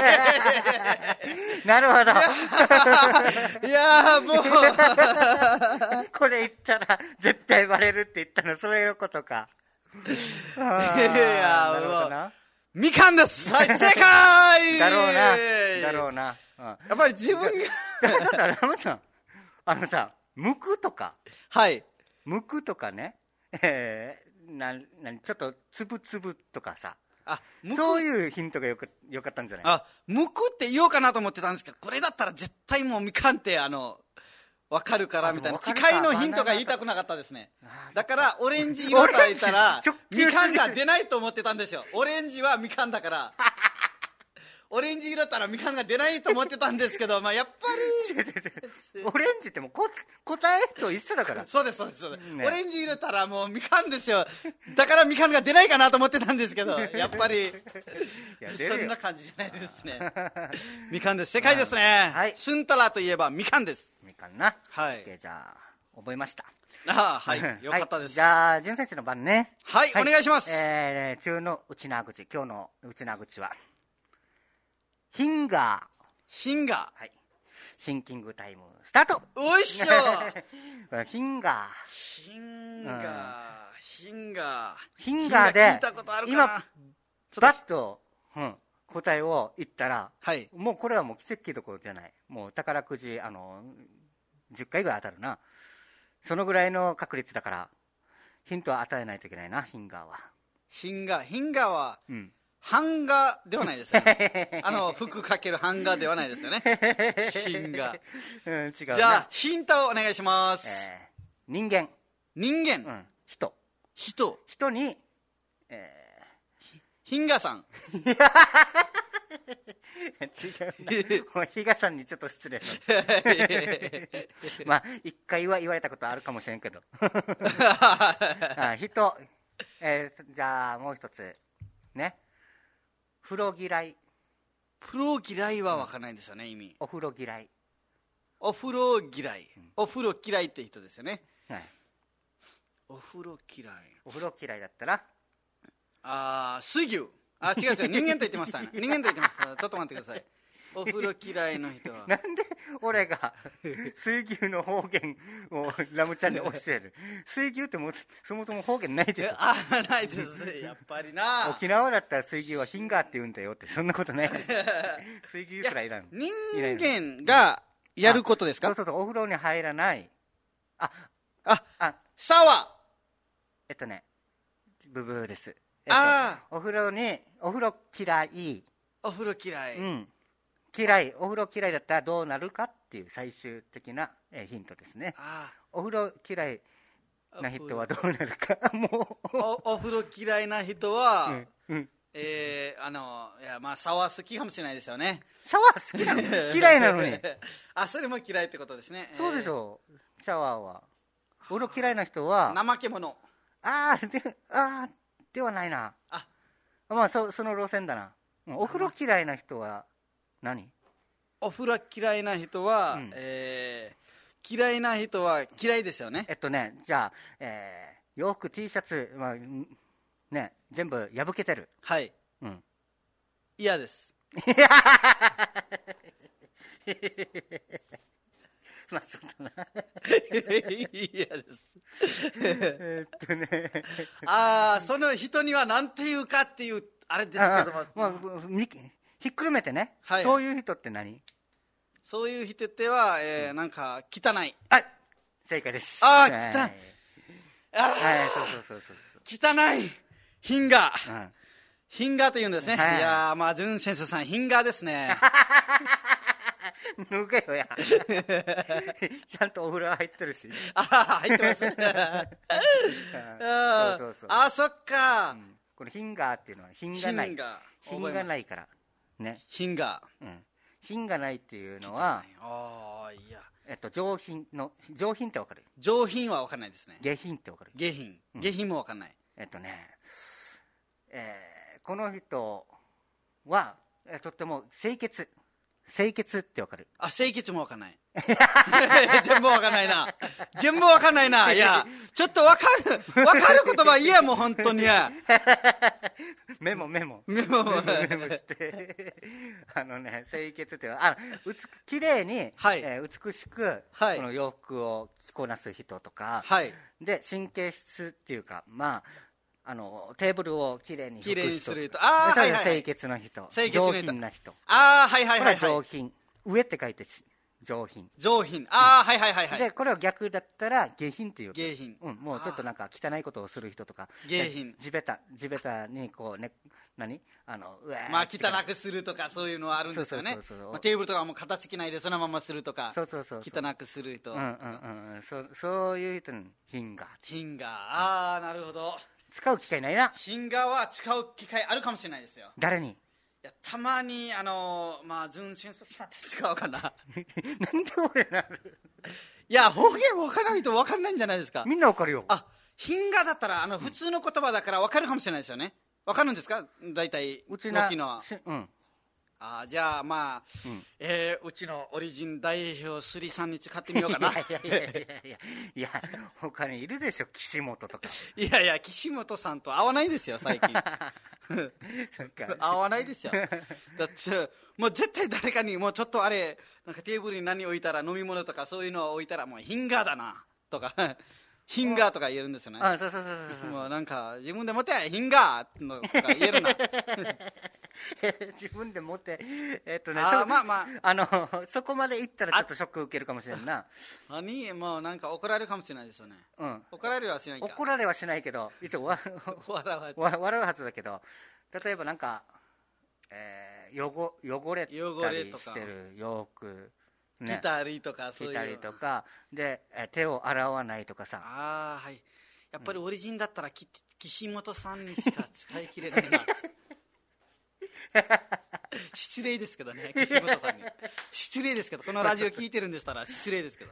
なるほど。 いやーもうこれ言ったら絶対バレるって言ったのそれのことか。 いやーもうみかんです。はい、正解だろうな。だろうな。 うん、やっぱり自分がだからラムちゃん、あのさ、むくとか、 はい、 むくとかね、えー、ななちょっとつぶつぶとかさ、あ、そういうヒントがよか、よかったんじゃない？ あ、むくって言おうかなと思ってたんですけど、これだったら絶対もうみかんってあのわかるからみたいな近いのヒントが言いたくなかったですね。だからオレンジ色と言ったらみかんが出ないと思ってたんですよ。オレンジはみかんだからオレンジ色だったらみかんが出ないと思ってたんですけど、まあやっぱりオレンジってもうこ答えと一緒だからそうですそうですそうです、ね、オレンジ色だったらもうみかんですよ。だからみかんが出ないかなと思ってたんですけど、やっぱりそんな感じじゃないですね。みかんです。正解ですね。はい、スンタラといえばみかんです。 みかんな。 はい。 じゃあ覚えました。 ああ、はい、よかったです。はい、 じゃあ、潤選手の番ね。 はい、はい、お願いします。 えー、中の内縄口、今日の内縄口は、ヒンガー。 ヒンガー。 はい。シンキングタイム、スタート。 おいしょヒンガー。 ヒンガー、うん、ヒンガー。 ヒンガーで、 聞いたことあるかな。 今、バッと、うん、答えを言ったら、 はい、 もうこれはもう奇跡どころじゃない。もう宝くじ、あの、じゅっかいぐらい当たるな。そのぐらいの確率だからヒントは与えないといけないな。ヒンガーはヒンガーヒンガーは、うん、版画ではないですよね。あの服かける版画ではないですよね。ヒンガー、うん、違う。じゃあヒントをお願いします。 えー、人間人間、 うん、人人人に、えー、ヒンガーさん違うな。比嘉さんにちょっと失礼。まあ一回は言われたことあるかもしれんけど。あ、人、えー、じゃあもう一つね。風呂嫌い。 風呂嫌いは分からないんですよね、意味。 お風呂嫌い。 お風呂嫌い、うん、お風呂嫌いって人ですよね。はい。お風呂嫌い。 お風呂嫌いだったら、 あー、水牛。あ、違う違う、人間と言ってましたね。人間と言ってました。ちょっと待ってください。お風呂嫌いの人は。 なんで俺が水牛の方言をラムちゃんに教える。水牛ってもそもそも方言ないでしょ。 あ、ないです。やっぱりな。 沖縄だったら水牛はヒンガーって言うんだよって、そんなことないです。水牛すらいらん。 人間がやることですか？ そうそうそう、お風呂に入らない。あ、 あ、あ、シャワー。 えっとね、ブブーです。 ああ、 お風呂に、お風呂嫌い。 お風呂嫌い。 うん。嫌い、お風呂嫌いだったらどうなるかっていう最終的な、えー、ヒントですね。 ああ、 お風呂嫌いな人はどうなるか。もうお、お風呂嫌いな人は、うんうん、えー、あの、いや、まあ、シャワー好きかもしれないですよね。 シャワー好きなの？嫌いなのに。 あ、それも嫌いってことですね。 そうでしょう、えー、シャワーは。お風呂嫌いな人は、 怠け者。 ああ、で、ああ、ではないな。 あ、 まあ、そ、その路線だな。お風呂嫌いな人は何？ お風呂嫌いな人は、うん、えー、嫌いな人は嫌いですよね。 えっとね、じゃあ、えー、洋服 T シャツ、まあ、ね、全部破けてる。 はい。 うん。 嫌です。 まあそうだな。 嫌です。 えっとね。 ああ、その人には何て言うかっていうあれですけども。 まあ、ひっくるめてね、はい、そういう人って何？ そういう人っては、えー、なんか汚い。 はい、正解です。 ああ、汚い。 ああ、はい、そうそうそうそう。 汚い。ヒンガー。 うん、 ヒンガーと言うんですね。はい、いやー、まあ、ジュン先生さん、ヒンガーですね。 脱げよや。ちゃんとお風呂入ってるし。 ああ、入ってます。そうそうそう。あ、そっか、うん。 このヒンガーっていうのは品がない。品がないから。ね。 品が。 うん。品がないっていうのは、 ああ、いや。 えっと上品の上品ってわかる？ 上品はわかんないですね。 下品ってわかる？ 下品、うん、下品もわかんない。 えっとね、えー、この人は、えー、とっても清潔清潔ってわかる？ あ、清潔もわかんない全部わかんないな全部わかんないないやちょっとわかるわかる言葉言えもう本当にメモメモメモメモしてあのね清潔ってあのきれいに、はいえー、美しく、はい、この洋服を着こなす人とか、はい、で神経質っていうかまああのテーブルをきれいにきれいにする人、 ああ、はいはい、清潔な人、 清潔な人、 上品な人、 ああはいはいはい、はい、 これは上品、上って書いて上品、 上品、ああ、うん、はいはいはいはい。 でこれは逆だったら下品っていう、 下品、 うん、もうちょっとなんか汚いことをする人とか、 下品、 地べた地べたにこうね何あのうわまあ汚くするとかそういうのはあるんですよね。まあテーブルとかも形着ないでそのままするとか、 そうそうそうそう汚くする人、 うんうんうん、そそういう人に品が、 品が、ああなるほど。 使う機会ないな。 品がは使う機会あるかもしれないですよ。 誰に？ いやたまにあのまあズンシンスさんって使うかななんで俺なるいや方言分からないと分かんないんじゃないですか。 みんな分かるよ。 あ、品がだったらあの普通の言葉だから分かるかもしれないですよね。分かるんですか大体うちなのうんあじゃあまあ、うんえー、うちのオリジン代表スリさんに使ってみようかな。いやいやいやいやいやいや他にいるでしょ岸本とか。 いやいや岸本さんと会わないですよ最近会わないですよ。だってもう絶対誰かにもうちょっとあれなんかテーブルに何置いたら飲み物とかそういうのを置いたらもうヒンガーだなとかヒンガーとか言えるんですよね。 あそうそうそうそうもうなんか自分で持てヒンガーのとか言えるな自分で持ってえっとねあまあまああのそこまで行ったらちょっとショック受けるかもしれんな。 何もうなんか怒られるかもしれないですよね。うん、怒られはしないか。 怒られはしないけどいつも笑うはずだけど、例えばなんか、えー、汚汚れたりしてる洋服ね、着たりとかそういう着たりとかで手を洗わないとかさあ、はい、やっぱりオリジンだったら、うん、岸本さんにしか使い切れないな失礼ですけどね岸本さんに失礼ですけどこのラジオ聞いてるんでしたら失礼ですけど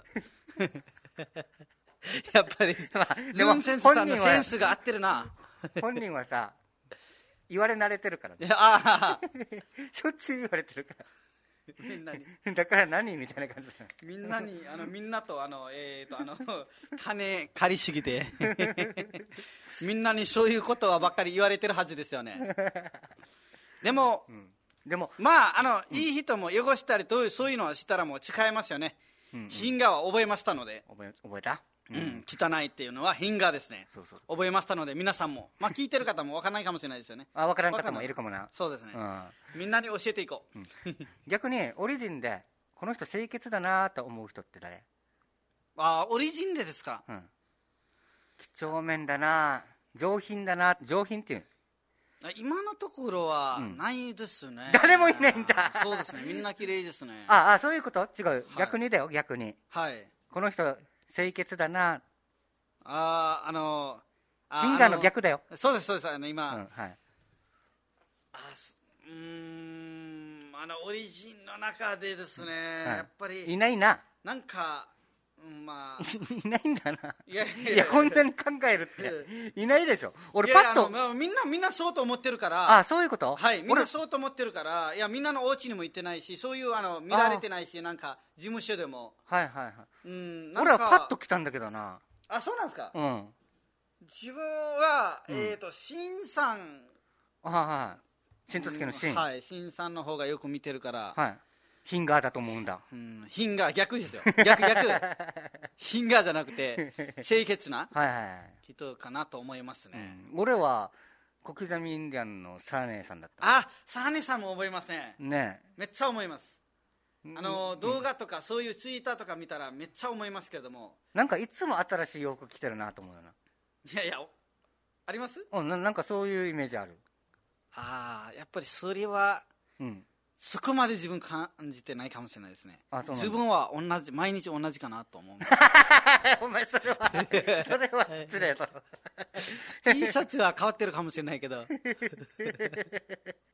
やっぱりズンセンスさんのセンスが合ってるな本人はさ言われ慣れてるからねあしょっちゅう言われてるからみんなにだから何みたいな感じみんなにあのみんなとあのえー、とあの金借りすぎてみんなにそういうことはばっかり言われてるはずですよね。でも、うん、でもまああの、うん、いい人も汚したりとそういうのはしたらもう誓えますよね。品が、うんうん、は覚えましたので覚え、覚えた、 うんうん、汚いっていうのは品がですね。そうそう覚えましたので皆さんもまあ聞いてる方も分からないかもしれないですよね。 あ分からん方もいるかもな。 そうですね、うん、みんなに教えていこう、うん、 逆にオリジンでこの人清潔だなと思う人って誰？ あオリジンでですか、うん、 几帳面だな上品だな上品っていう今のところはないですね、 うん、誰もいないんだそうですねみんな綺麗ですねああそういうこと違う、はい、逆にだよ逆にはいこの人清潔だなあああのフィンガーの逆だよ。 そうですそうですあの今、うん、 はい、 あうーんあのオリジンの中でですね、はい、やっぱりいないななんか、うん、まあいないんだないやいやいやいやこんなに考えるっていないでしょ。俺パッといやいやみんなみんなそうと思ってるからあそういうことはいみんなそうと思ってるからいやみんなのお家にも行ってないしそういうあの見られてないしなんか事務所でもはいはいはい、 うん、 俺はパッと来たんだけどなあそうなんですかうん自分は、うん、えっ、ー、と新さんあはい新十月の新、うん、 はい新さんの方がよく見てるからはいヒンガーだと思うんだ、 うん、ヒンガー逆ですよ逆逆ヒンガーじゃなくて清潔な人かなと思いますね、 うん、俺は小刻みインディアンのサーネーさんだったあサーネーさんも覚えますねねめっちゃ思いますあの、うん、動画とかそういうツイッターとか見たらめっちゃ思いますけれどもなんかいつも新しい洋服着てるなと思うよないやいやあります？ うん な, なんかそういうイメージあるああやっぱりそれは、うん、そこまで自分感じてないかもしれないですねあそう自分は同じ毎日同じかなと思うんですお前それはそれは失礼だろ T シャツは変わってるかもしれないけど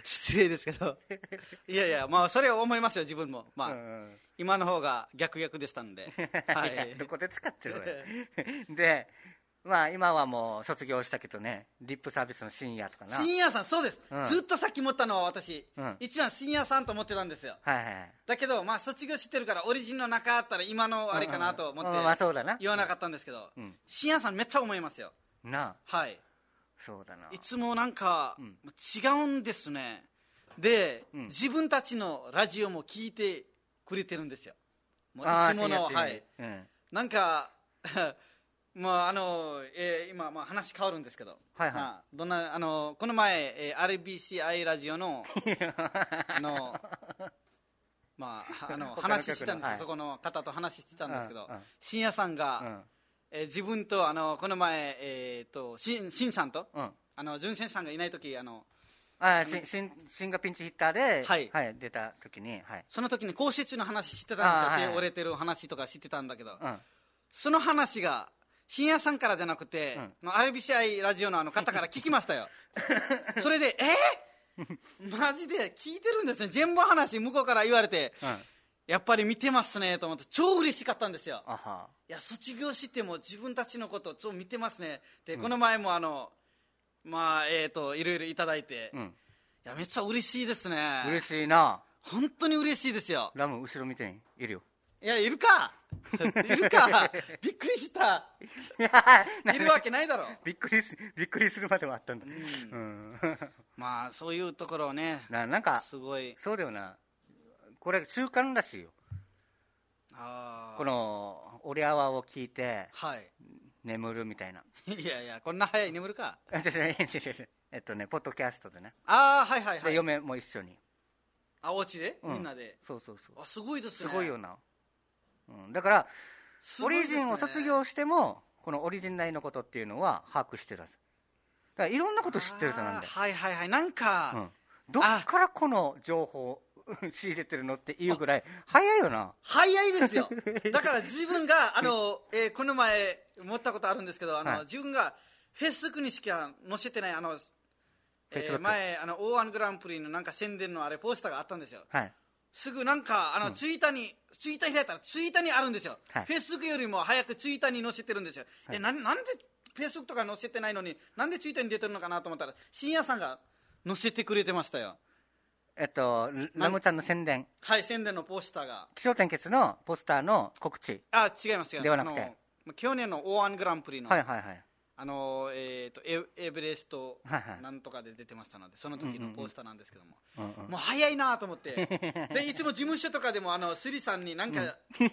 失礼ですけどいやいや、まあそれは思いますよ自分も、まあ、うん、今の方が逆逆でしたんではい、いやどこで使ってるので、まあ今はもう卒業したけどね、リップサービスの深夜とかな。 深夜さん、そうです、うん、ずっとさっき持ったのは私、うん、一番深夜さんと思ってたんですよ、はいはい、だけどまあ卒業してるからオリジンの中あったら今のあれかなと思って言わなかったんですけど、うん、深夜さんめっちゃ思いますよなあ。はい、 そうだな、 いつもなんか違うんですね。で、うん、自分たちのラジオも聞いてくれてるんですよ。もういつもの、はい、うん、なんかまああのえー、今、まあ、話変わるんですけど、はいはい、まあ、どんなあのこの前、えー、アールビーシーアイ ラジオのあの、まあ、あの話してたんですよ、はい、そこの方と話してたんですけど、うんうん、深夜さんが、うん、えー、自分とあのこの前、えー、としん、しんさんと、うん、あの純先さんがいない時あのあししんしんがピンチヒッターで、はいはい、出た時に、はい、 その時に甲子園の話知ってたんですよ、手、はい、折れてる話とか知ってたんだけど、うん、その話が深夜さんからじゃなくて、うん、アールビーシーアイ ラジオのあの方から聞きましたよそれでえー、マジで聞いてるんですね、全部話向こうから言われて、うん、やっぱり見てますねと思って超嬉しかったんですよ。あはいや卒業しても自分たちのことを超見てますねで、うん、この前もあのまあえーといろいろいただいて、うん、いやめっちゃ嬉しいですね。 嬉しいな、 本当に嬉しいですよ。 ラム後ろ見ているよ。 いや、いるかいるかびっくりしたいるわけないだろびっくりすびっくりするまではあったんだ、うんうん、まあそういうところをね、 ななんかすごいそうだよな、これ習慣らしいよ。あこのオリアワを聞いて、はい、眠るみたいな。 いやいや、こんな早い眠るかえっとねポッドキャストでね。 ああはいはいはい。 で嫁も一緒に、 あお家で、うん、みんなで。 そうそうそう。 あすごいですね。 すごいよな。うん、だから、ね、オリジンを卒業してもこのオリジンなりのことっていうのは把握してるはずだから、いろんなこと知ってる人なんで。 はいはいはい、なんか、うん、 どっからこの情報仕入れてるのっていうぐらい早いよな。 早いですよだから自分があの、えー、この前持ったことあるんですけど、あの、はい、自分がフェイスブックにしか載せてないあの、えー、前あの オーワン グランプリのなんか宣伝のあれポスターがあったんですよ、はい、すぐなんかあの、うん、ツイッターにツイッター開いたらツイッターにあるんですよ、はい、フェイスブックよりも早くツイッターに載せてるんですよ、はい、えな, なんでフェイスブックとか載せてないのになんでツイッターに出てるのかなと思ったら、深夜さんが載せてくれてましたよ。 えっとラムちゃんの宣伝、 はい、宣伝のポスターが気象点結のポスターの告知。 あ違います違います。 ではなくて去年の オーワン グランプリの、 はいはいはい、 あのえー、とエエベレストなんとかで出てましたので、その時のポスターなんですけども、うんうんうん、もう早いなと思ってでいつも事務所とかでもあのスリさんになんか、うん、ラ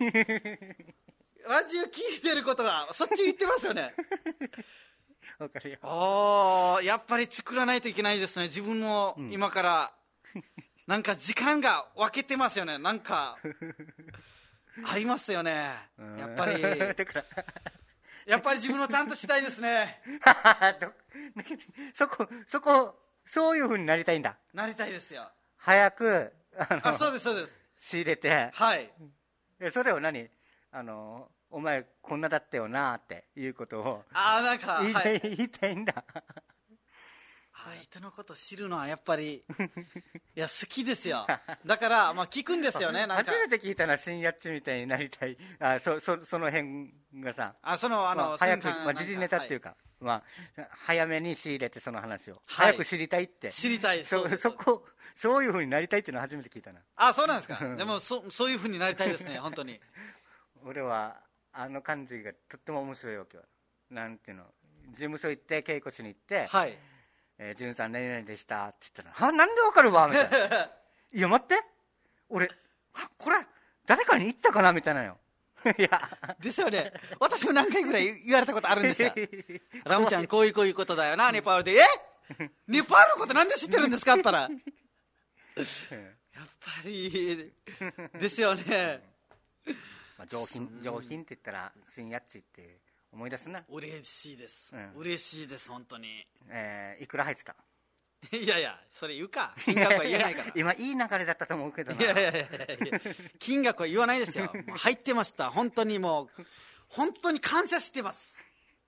ジオ聞いてることがそっち言ってますよねわかるよ。 あやっぱり作らないといけないですね、自分も今から、うん、なんか時間が分けてますよね、なんかありますよね、やっぱりやっぱり自分のちゃんとしたいですねそこそこそういう風になりたいんだ。 なりたいですよ、 早くああそうですそうです、 仕入れて、 はい、 それを何あのお前こんなだったよなっていうことをあなんか言いたい、はい、言いたいんだ相手のこと知るのはやっぱりいや好きですよ、だから、まあ、聞くんですよね。なんか初めて聞いたのは新やっちみたいになりたい、あ そ, そ, その辺がさあそのあの、まあ、早く、まあ、時事ネタっていうか、はい、まあ、早めに仕入れてその話を、はい、早く知りたいって知りたいそ, そ, そこそういうふうになりたいっていうのは初めて聞いたな。 あそうなんですかでも そ, そういうふうになりたいですね本当に俺はあの感じがとっても面白いわけよ。なんていうの、事務所行って稽古しに行って、はい、えー、じゅんさん何々でしたって言ったら、はなんでわかるわみたいないや待って俺これ誰かに言ったかなみたいなよいやですよね、私も何回ぐらい言われたことあるんですよラムちゃんこういうこういうことだよなネパールで。えネパールのことなんで知ってるんですかって言ったらやっぱりですよねまあ、上品上品って言ったら新やっちって思い出すな。 嬉しいです、うん、嬉しいです本当に。 えー、いくら入ってたいやいやそれ言うか、金額は言えないから今いい流れだったと思うけどな。いやいやいやいや金額は言わないですよもう入ってました本当に、もう本当に感謝してます。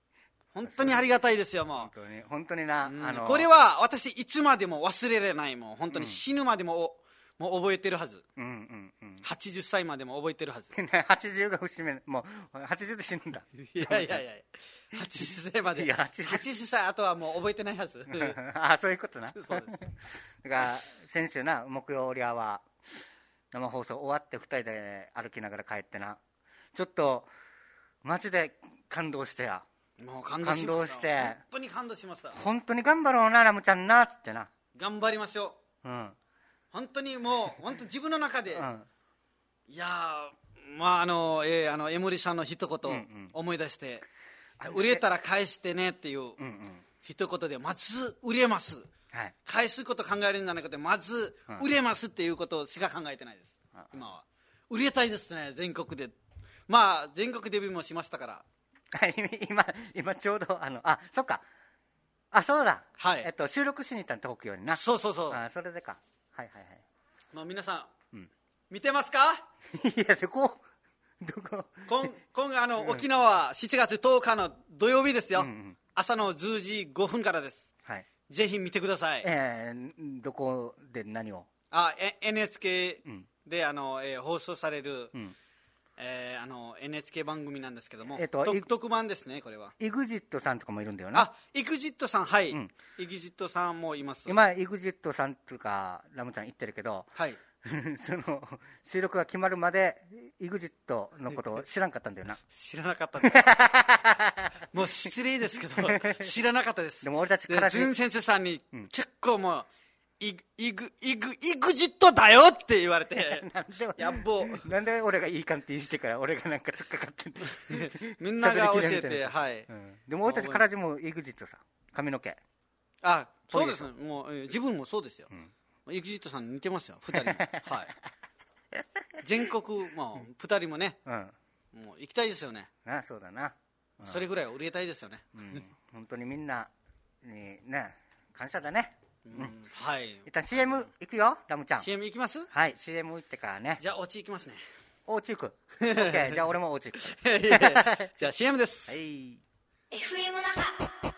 本当にありがたいですよ。もう本当に本当にな、うん、あのこれは私いつまでも忘れられない。もう本当に死ぬまでも、うん、もう覚えてるはず、うんうんうん、はちじゅっさいまでも覚えてるはずはちじゅうが節目、もうはちじゅうで死ぬんだ。 いやいやいやはちじゅっさいまで、いやはちじゅっさいあとはもう覚えてないはずああそういうことな。 そうです。 だから先週な木曜リアは生放送終わってふたりで歩きながら帰ってな、ちょっとマジで感動してや、 もう感動しました。感動して本当に感動しました。 本当に頑張ろうなラムちゃんなっつってな。 頑張りましょう、うん、本当にもう本当自分の中で、うん、いやまああの、えー、あの江森さんの一言思い出して、うんうん、売れたら返してねっていう一言でまず売れます、はい、返すこと考えるんじゃなくてまず売れますっていうことしか考えてないです、うん、今は売れたいですね。全国でまあ全国デビューもしましたから今今ちょうどあのあそっかあそうだ、 はい、 えっと、収録しに行ったん東京にな。 そうそうそう、 あそれでか。はいはいはい。 まあ、皆さん、うん、見てますかいやどこどこ今今あの、うん、沖縄しちがつとおかの土曜日ですよ、うんうん、朝のじゅうじごふんからです、はい、ぜひ見てください。 えー、どこで何をあ エヌエイチケー で、うん、あのえー、放送される、うんえー、あの エヌエイチケー 番組なんですけども、えっと、特番ですね。これはイグジット さんとかもいるんだよな。 あ イグジット さん、はい、うん、イグジット さんもいます。 今 イグジット さんとかラムちゃん言ってるけど、 はいその収録が決まるまで イグジット のことを知らんかったんだよな。 知らなかったんですもう失礼ですけど知らなかったです。 でも俺たちからジュン先生さんに結構もうイグイグイグイグジットだよって言われてなんでやっぼなんで俺がいいかって言ってから俺がなんか突っかかってんのみんなが教えて、はい、 うん、でも俺たちからじもイグジットさ髪の毛あそうですね。もう自分もそうですよ、うん、イグジットさんに似てますよふたりもはい全国まあふたりもね、うん、もう行きたいですよね。 あそうだな、 うん、それぐらい売れたいですよね、 うん、本当にみんなにね感謝だね。 うん、はい。 一旦 シーエム 行くよラムちゃん。 シーエム 行きます。 はい シーエム 行ってからね。 じゃあお家行きますね。 お家行くオッケーじゃあ俺もお家行くじゃあ シーエム です。 はいエフエム 那覇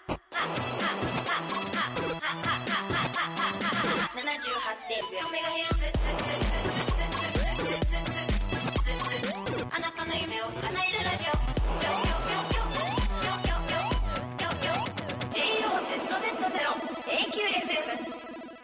ななじゅうはちてんゼロ メガヘルツあなたの夢を叶えるラジオ ジェイオーゼットゼットゼロ エーキューエフエム。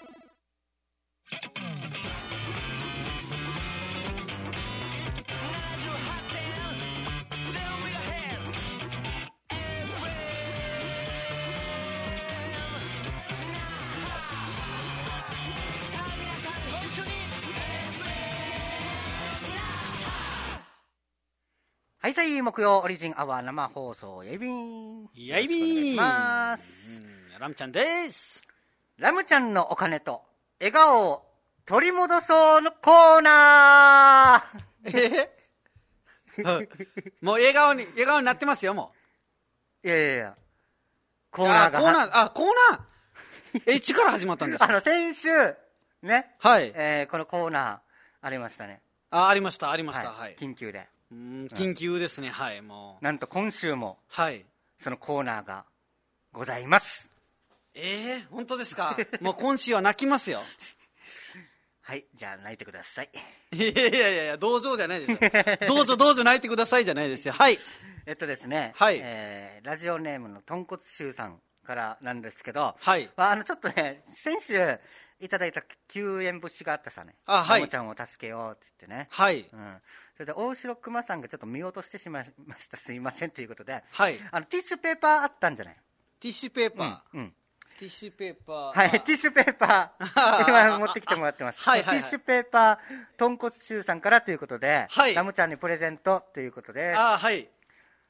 はいさい木曜オリジンアワー生放送やいびんやいびんます。 ラムちゃんです。 ラムちゃんのお金と笑顔を取り戻そうのコーナーえもう笑顔に笑顔になってますよもう。いやいやいやコーナーがあコーナーあコーナーえいつから始まったんですか。 あの先週ねはい、 えー、このコーナーありましたね。 あありましたありました、はい、 はい、緊急でうん緊急ですね、うん、はいもうなんと今週もはいそのコーナーがございます。 えー、本当ですかもう今週は泣きますよはいじゃあ泣いてください。 いやいやいやいやどうぞじゃないですよどうぞどうぞ泣いてくださいじゃないですよ。はいえっとですね、 はいえー、ラジオネームのとんこつしゅうさんからなんですけど、 はいまあ、あのちょっとね先週いただいた救援物資があったさね。 あ、はい、 ももちゃんを助けようって言ってね。 はい、 うん、それで大城熊さんがちょっと見落としてしまいましたすいませんということで、 はい、 あのティッシュペーパーあったんじゃない。 ティッシュペーパー、 うんうん、ティッシュペーパーはいティッシュペーパー今持ってきてもらってますはいはい、はい、 ティッシュペーパーとんこつしゅうさんからということで、 はい、 ラムちゃんにプレゼントということであはいい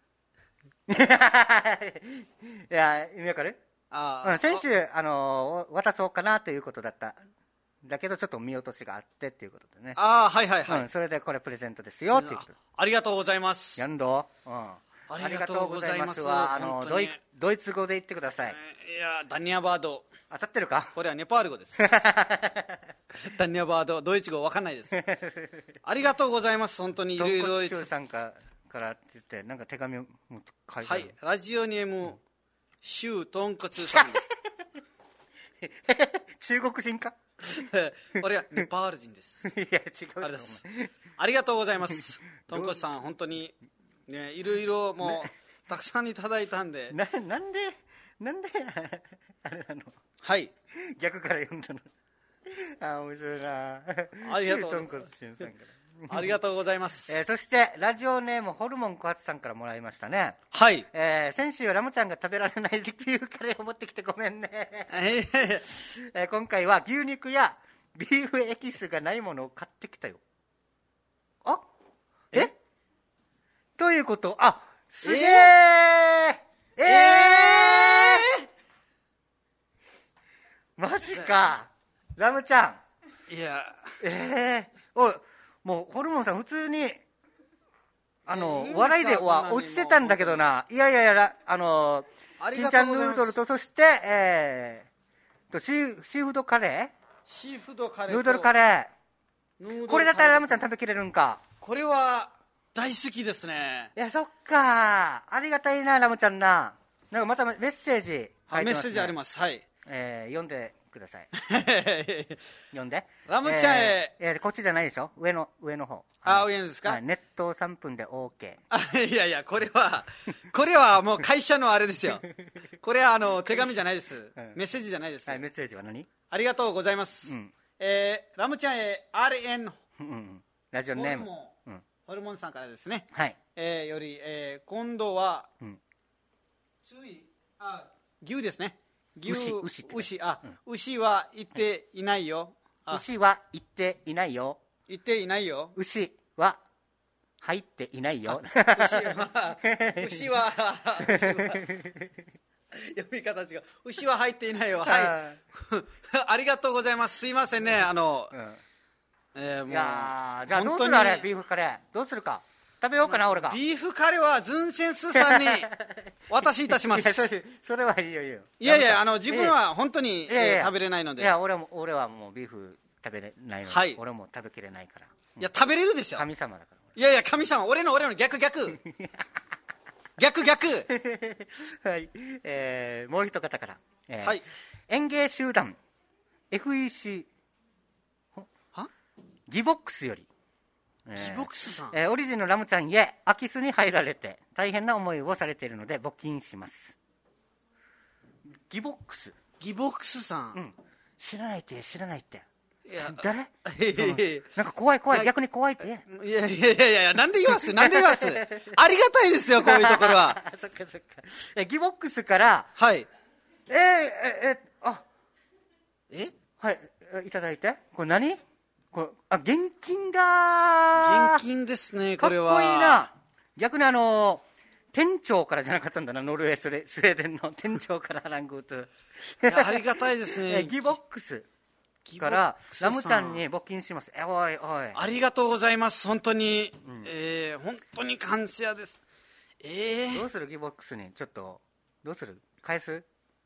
や意味わかる。 あ、 うん、先週、あのー、渡そうかなということだっただけどちょっと見落としがあってっていうことでね。 ああはいはいはい、 うん、それでこれプレゼントですよっていうこと。 ありがとうございます。 やんど、うん、ありがとうございますはあのドイドイツ語で言ってください。 いやダニアバード当たってるか。 これはネパール語ですダニアバードドイツ語わかんないですありがとうございます。本当にいろいろとんこつしゅうさんからって言ってなんか手紙を書いてある。 はいラジオネーム、 シュウトンコツさんです中国人か俺はネパール人ですいや違うと思う。 ありがとうございますトンコツさん、本当に、ね、いろいろもうたくさんいただいたんでななんでなんであれなの、 はい逆から読んだのあ面白いなありがとうシュウトンコツシュンさんからありがとうございます、 えー、そしてラジオネームホルモン小発さんからもらいましたね。 はい、 えー、先週ラムちゃんが食べられないビーフカレーを持ってきてごめんね、えー、今回は牛肉やビーフエキスがないものを買ってきたよ。あえどういうこと？あすげーえー、えー、マジかラムちゃんいやえー、おいもうホルモンさん普通にあの、えー、笑いでは落ちてたんだけどな。いやいやいやあの金ちゃんヌードルとそしてえー、とシーシーフードカレーシーフードカレーヌードルカレーこれだったらラムちゃん食べきれるんか。 これは大好きですね。 いやそっかありがたいなラムちゃんな。なんかまたメッセージ書いてます、ね、 メッセージあります。はい、 えー、読んでください読んでラムちゃんへ、 えーえー、こっちじゃないでしょ上の上の方あ上ですか、 ネットさんぷんで OK。 あいやいやこれはこれはもう会社のあれですよこれはあの手紙じゃないです、うん、メッセージじゃないです、 はい、メッセージは何？ ありがとうございます、うん、えー、ラムちゃんへ アールエヌ、うん、 ラジオネームホルモン、うん、ホルモンさんからですね、 はい、 えー、より、えー、今度は、うん、注意あ牛ですね牛牛牛牛あ、うん、牛は言っていないよ、 はい、牛は言っていないよ言っていないよ牛は入っていないよ牛は牛は読み方違う牛は入っていないよはいありがとうございます。すいませんねあの、うんえー、もういやじゃあどうするあれビーフカレーどうするか食べようかな俺が。 ビーフカレーはズンセンスさんに渡しいたしますいや そ, れそれはいいよいいよ。 いやいやあの自分は本当に、えーえー、食べれないので。 いや俺も俺はもうビーフ食べれないので、はい、俺も食べきれないから。 いや食べれるでしょ神様だから。 いやいや神様俺の俺の逆逆逆逆はい、えー、もう一方から、えーはい、 園芸集団 エフイーシーはギボックスよりギボックスさん、 えー、オリジンのラムちゃんへ空き巣に入られて大変な思いをされているので募金します。ギボックスギボックスさん、 うん、知らないって知らないっていや誰なんか怖い怖い逆に怖いって。 いやいやいやいやなんで言わすなんで言わすありがたいですよこういうところはそっかそっかえギボックスからはいえー、ええあえはいいただいてこれ何これあ現金だ現金ですねこれは。 かっこいいな。逆にあの店長からじゃなかったんだなノルウェースレスウェーデンの店長からラングートありがたいですねギボックスからラムちゃんに募金します。えおいおいありがとうございます本当に、うん、えー、本当に感謝です。えー、 どうするギボックスにちょっとどうする返す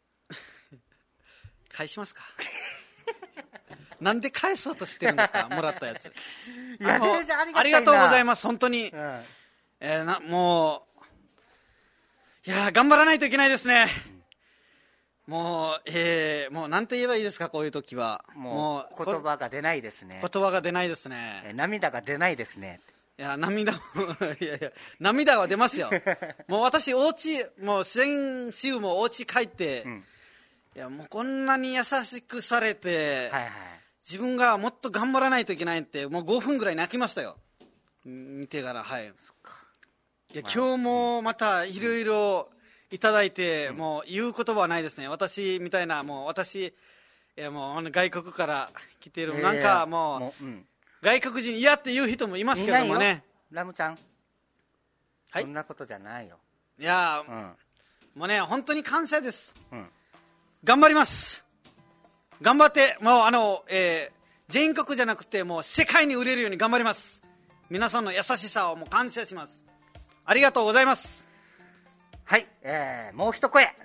返しますかなんで返そうとしてるんですかもらったやついやありありがとうございます本当に、うん、えー、なもういや頑張らないといけないですね、うんもう、えー、もうなんて言えばいいですかこういう時は。 もう言葉が出ないですね。 言葉が出ないですね。 えー、涙が出ないですね。 いや涙もいやいや涙は出ますよもう私お家もう先週もお家帰って、うん、いやもうこんなに優しくされて、はいはい、自分がもっと頑張らないといけないってもうごふんぐらい泣きましたよ見てから。はい。そっか。いや、まあ、今日もまたいろいろいただいて、うん、もう言う言葉はないですね。私みたいなもう私いやもう外国から来てる、えー、なんかもう、もう、うん、外国人嫌って言う人もいますけどもね。 ラムちゃん、はい、そんなことじゃないよ。 いや、うん、もうね本当に感謝です、うん、頑張ります。頑張ってもうあの、えー、全国じゃなくてもう世界に売れるように頑張ります。皆さんの優しさをもう感謝します。ありがとうございます。 はい、えー、もう一声や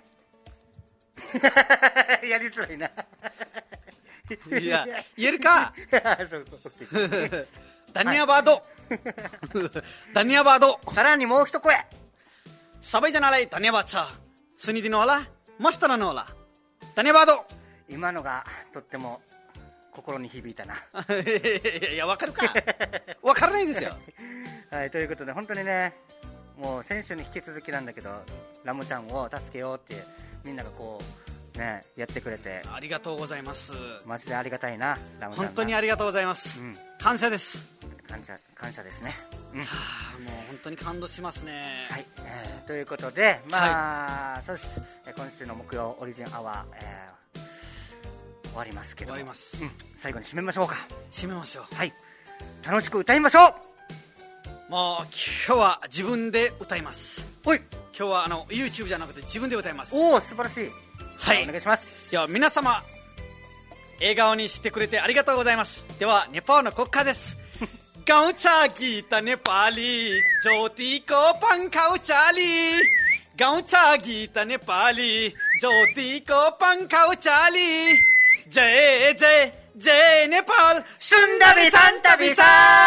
りづらいないや言えるかダニアバード、はい、ダニアバードさらにもう一声 Sabay janalay tanya baca suni dinola マスターのーラダネバード。 今のがとっても心に響いたな。 いやいや、わかるかわからないですよ。 はい、ということで本当にね、もう先週に引き続きなんだけど、ラムちゃんを助けようってみんながこうねやってくれて、 ありがとうございます。 マジでありがたいな、ラムちゃん。 本当にありがとうございます、うん、感謝です。 感謝感謝ですね、 うん、はあ、もう本当に感動しますね。 はい、えー、ということで、まあ、はい、そうです。今週の木曜オリジンアワー、えー、終わりますけども、終わります、うん、最後に締めましょうか。 締めましょう。 はい、楽しく歌いましょう。もう今日は自分で歌います。 おい、 今日はあの YouTube じゃなくて自分で歌います。 おお、素晴らしい。 はい、 お願いします。 では皆様笑顔にしてくれてありがとうございます。ではネパールの国歌です。गाउँचा गीत नेपाली ज्योतिको पंखा उचाली, गाउँचा गीत नेपाली ज्योतिको पंखा उचाली, जय जय जय नेपाल सुन्दरी सन्त विशाल।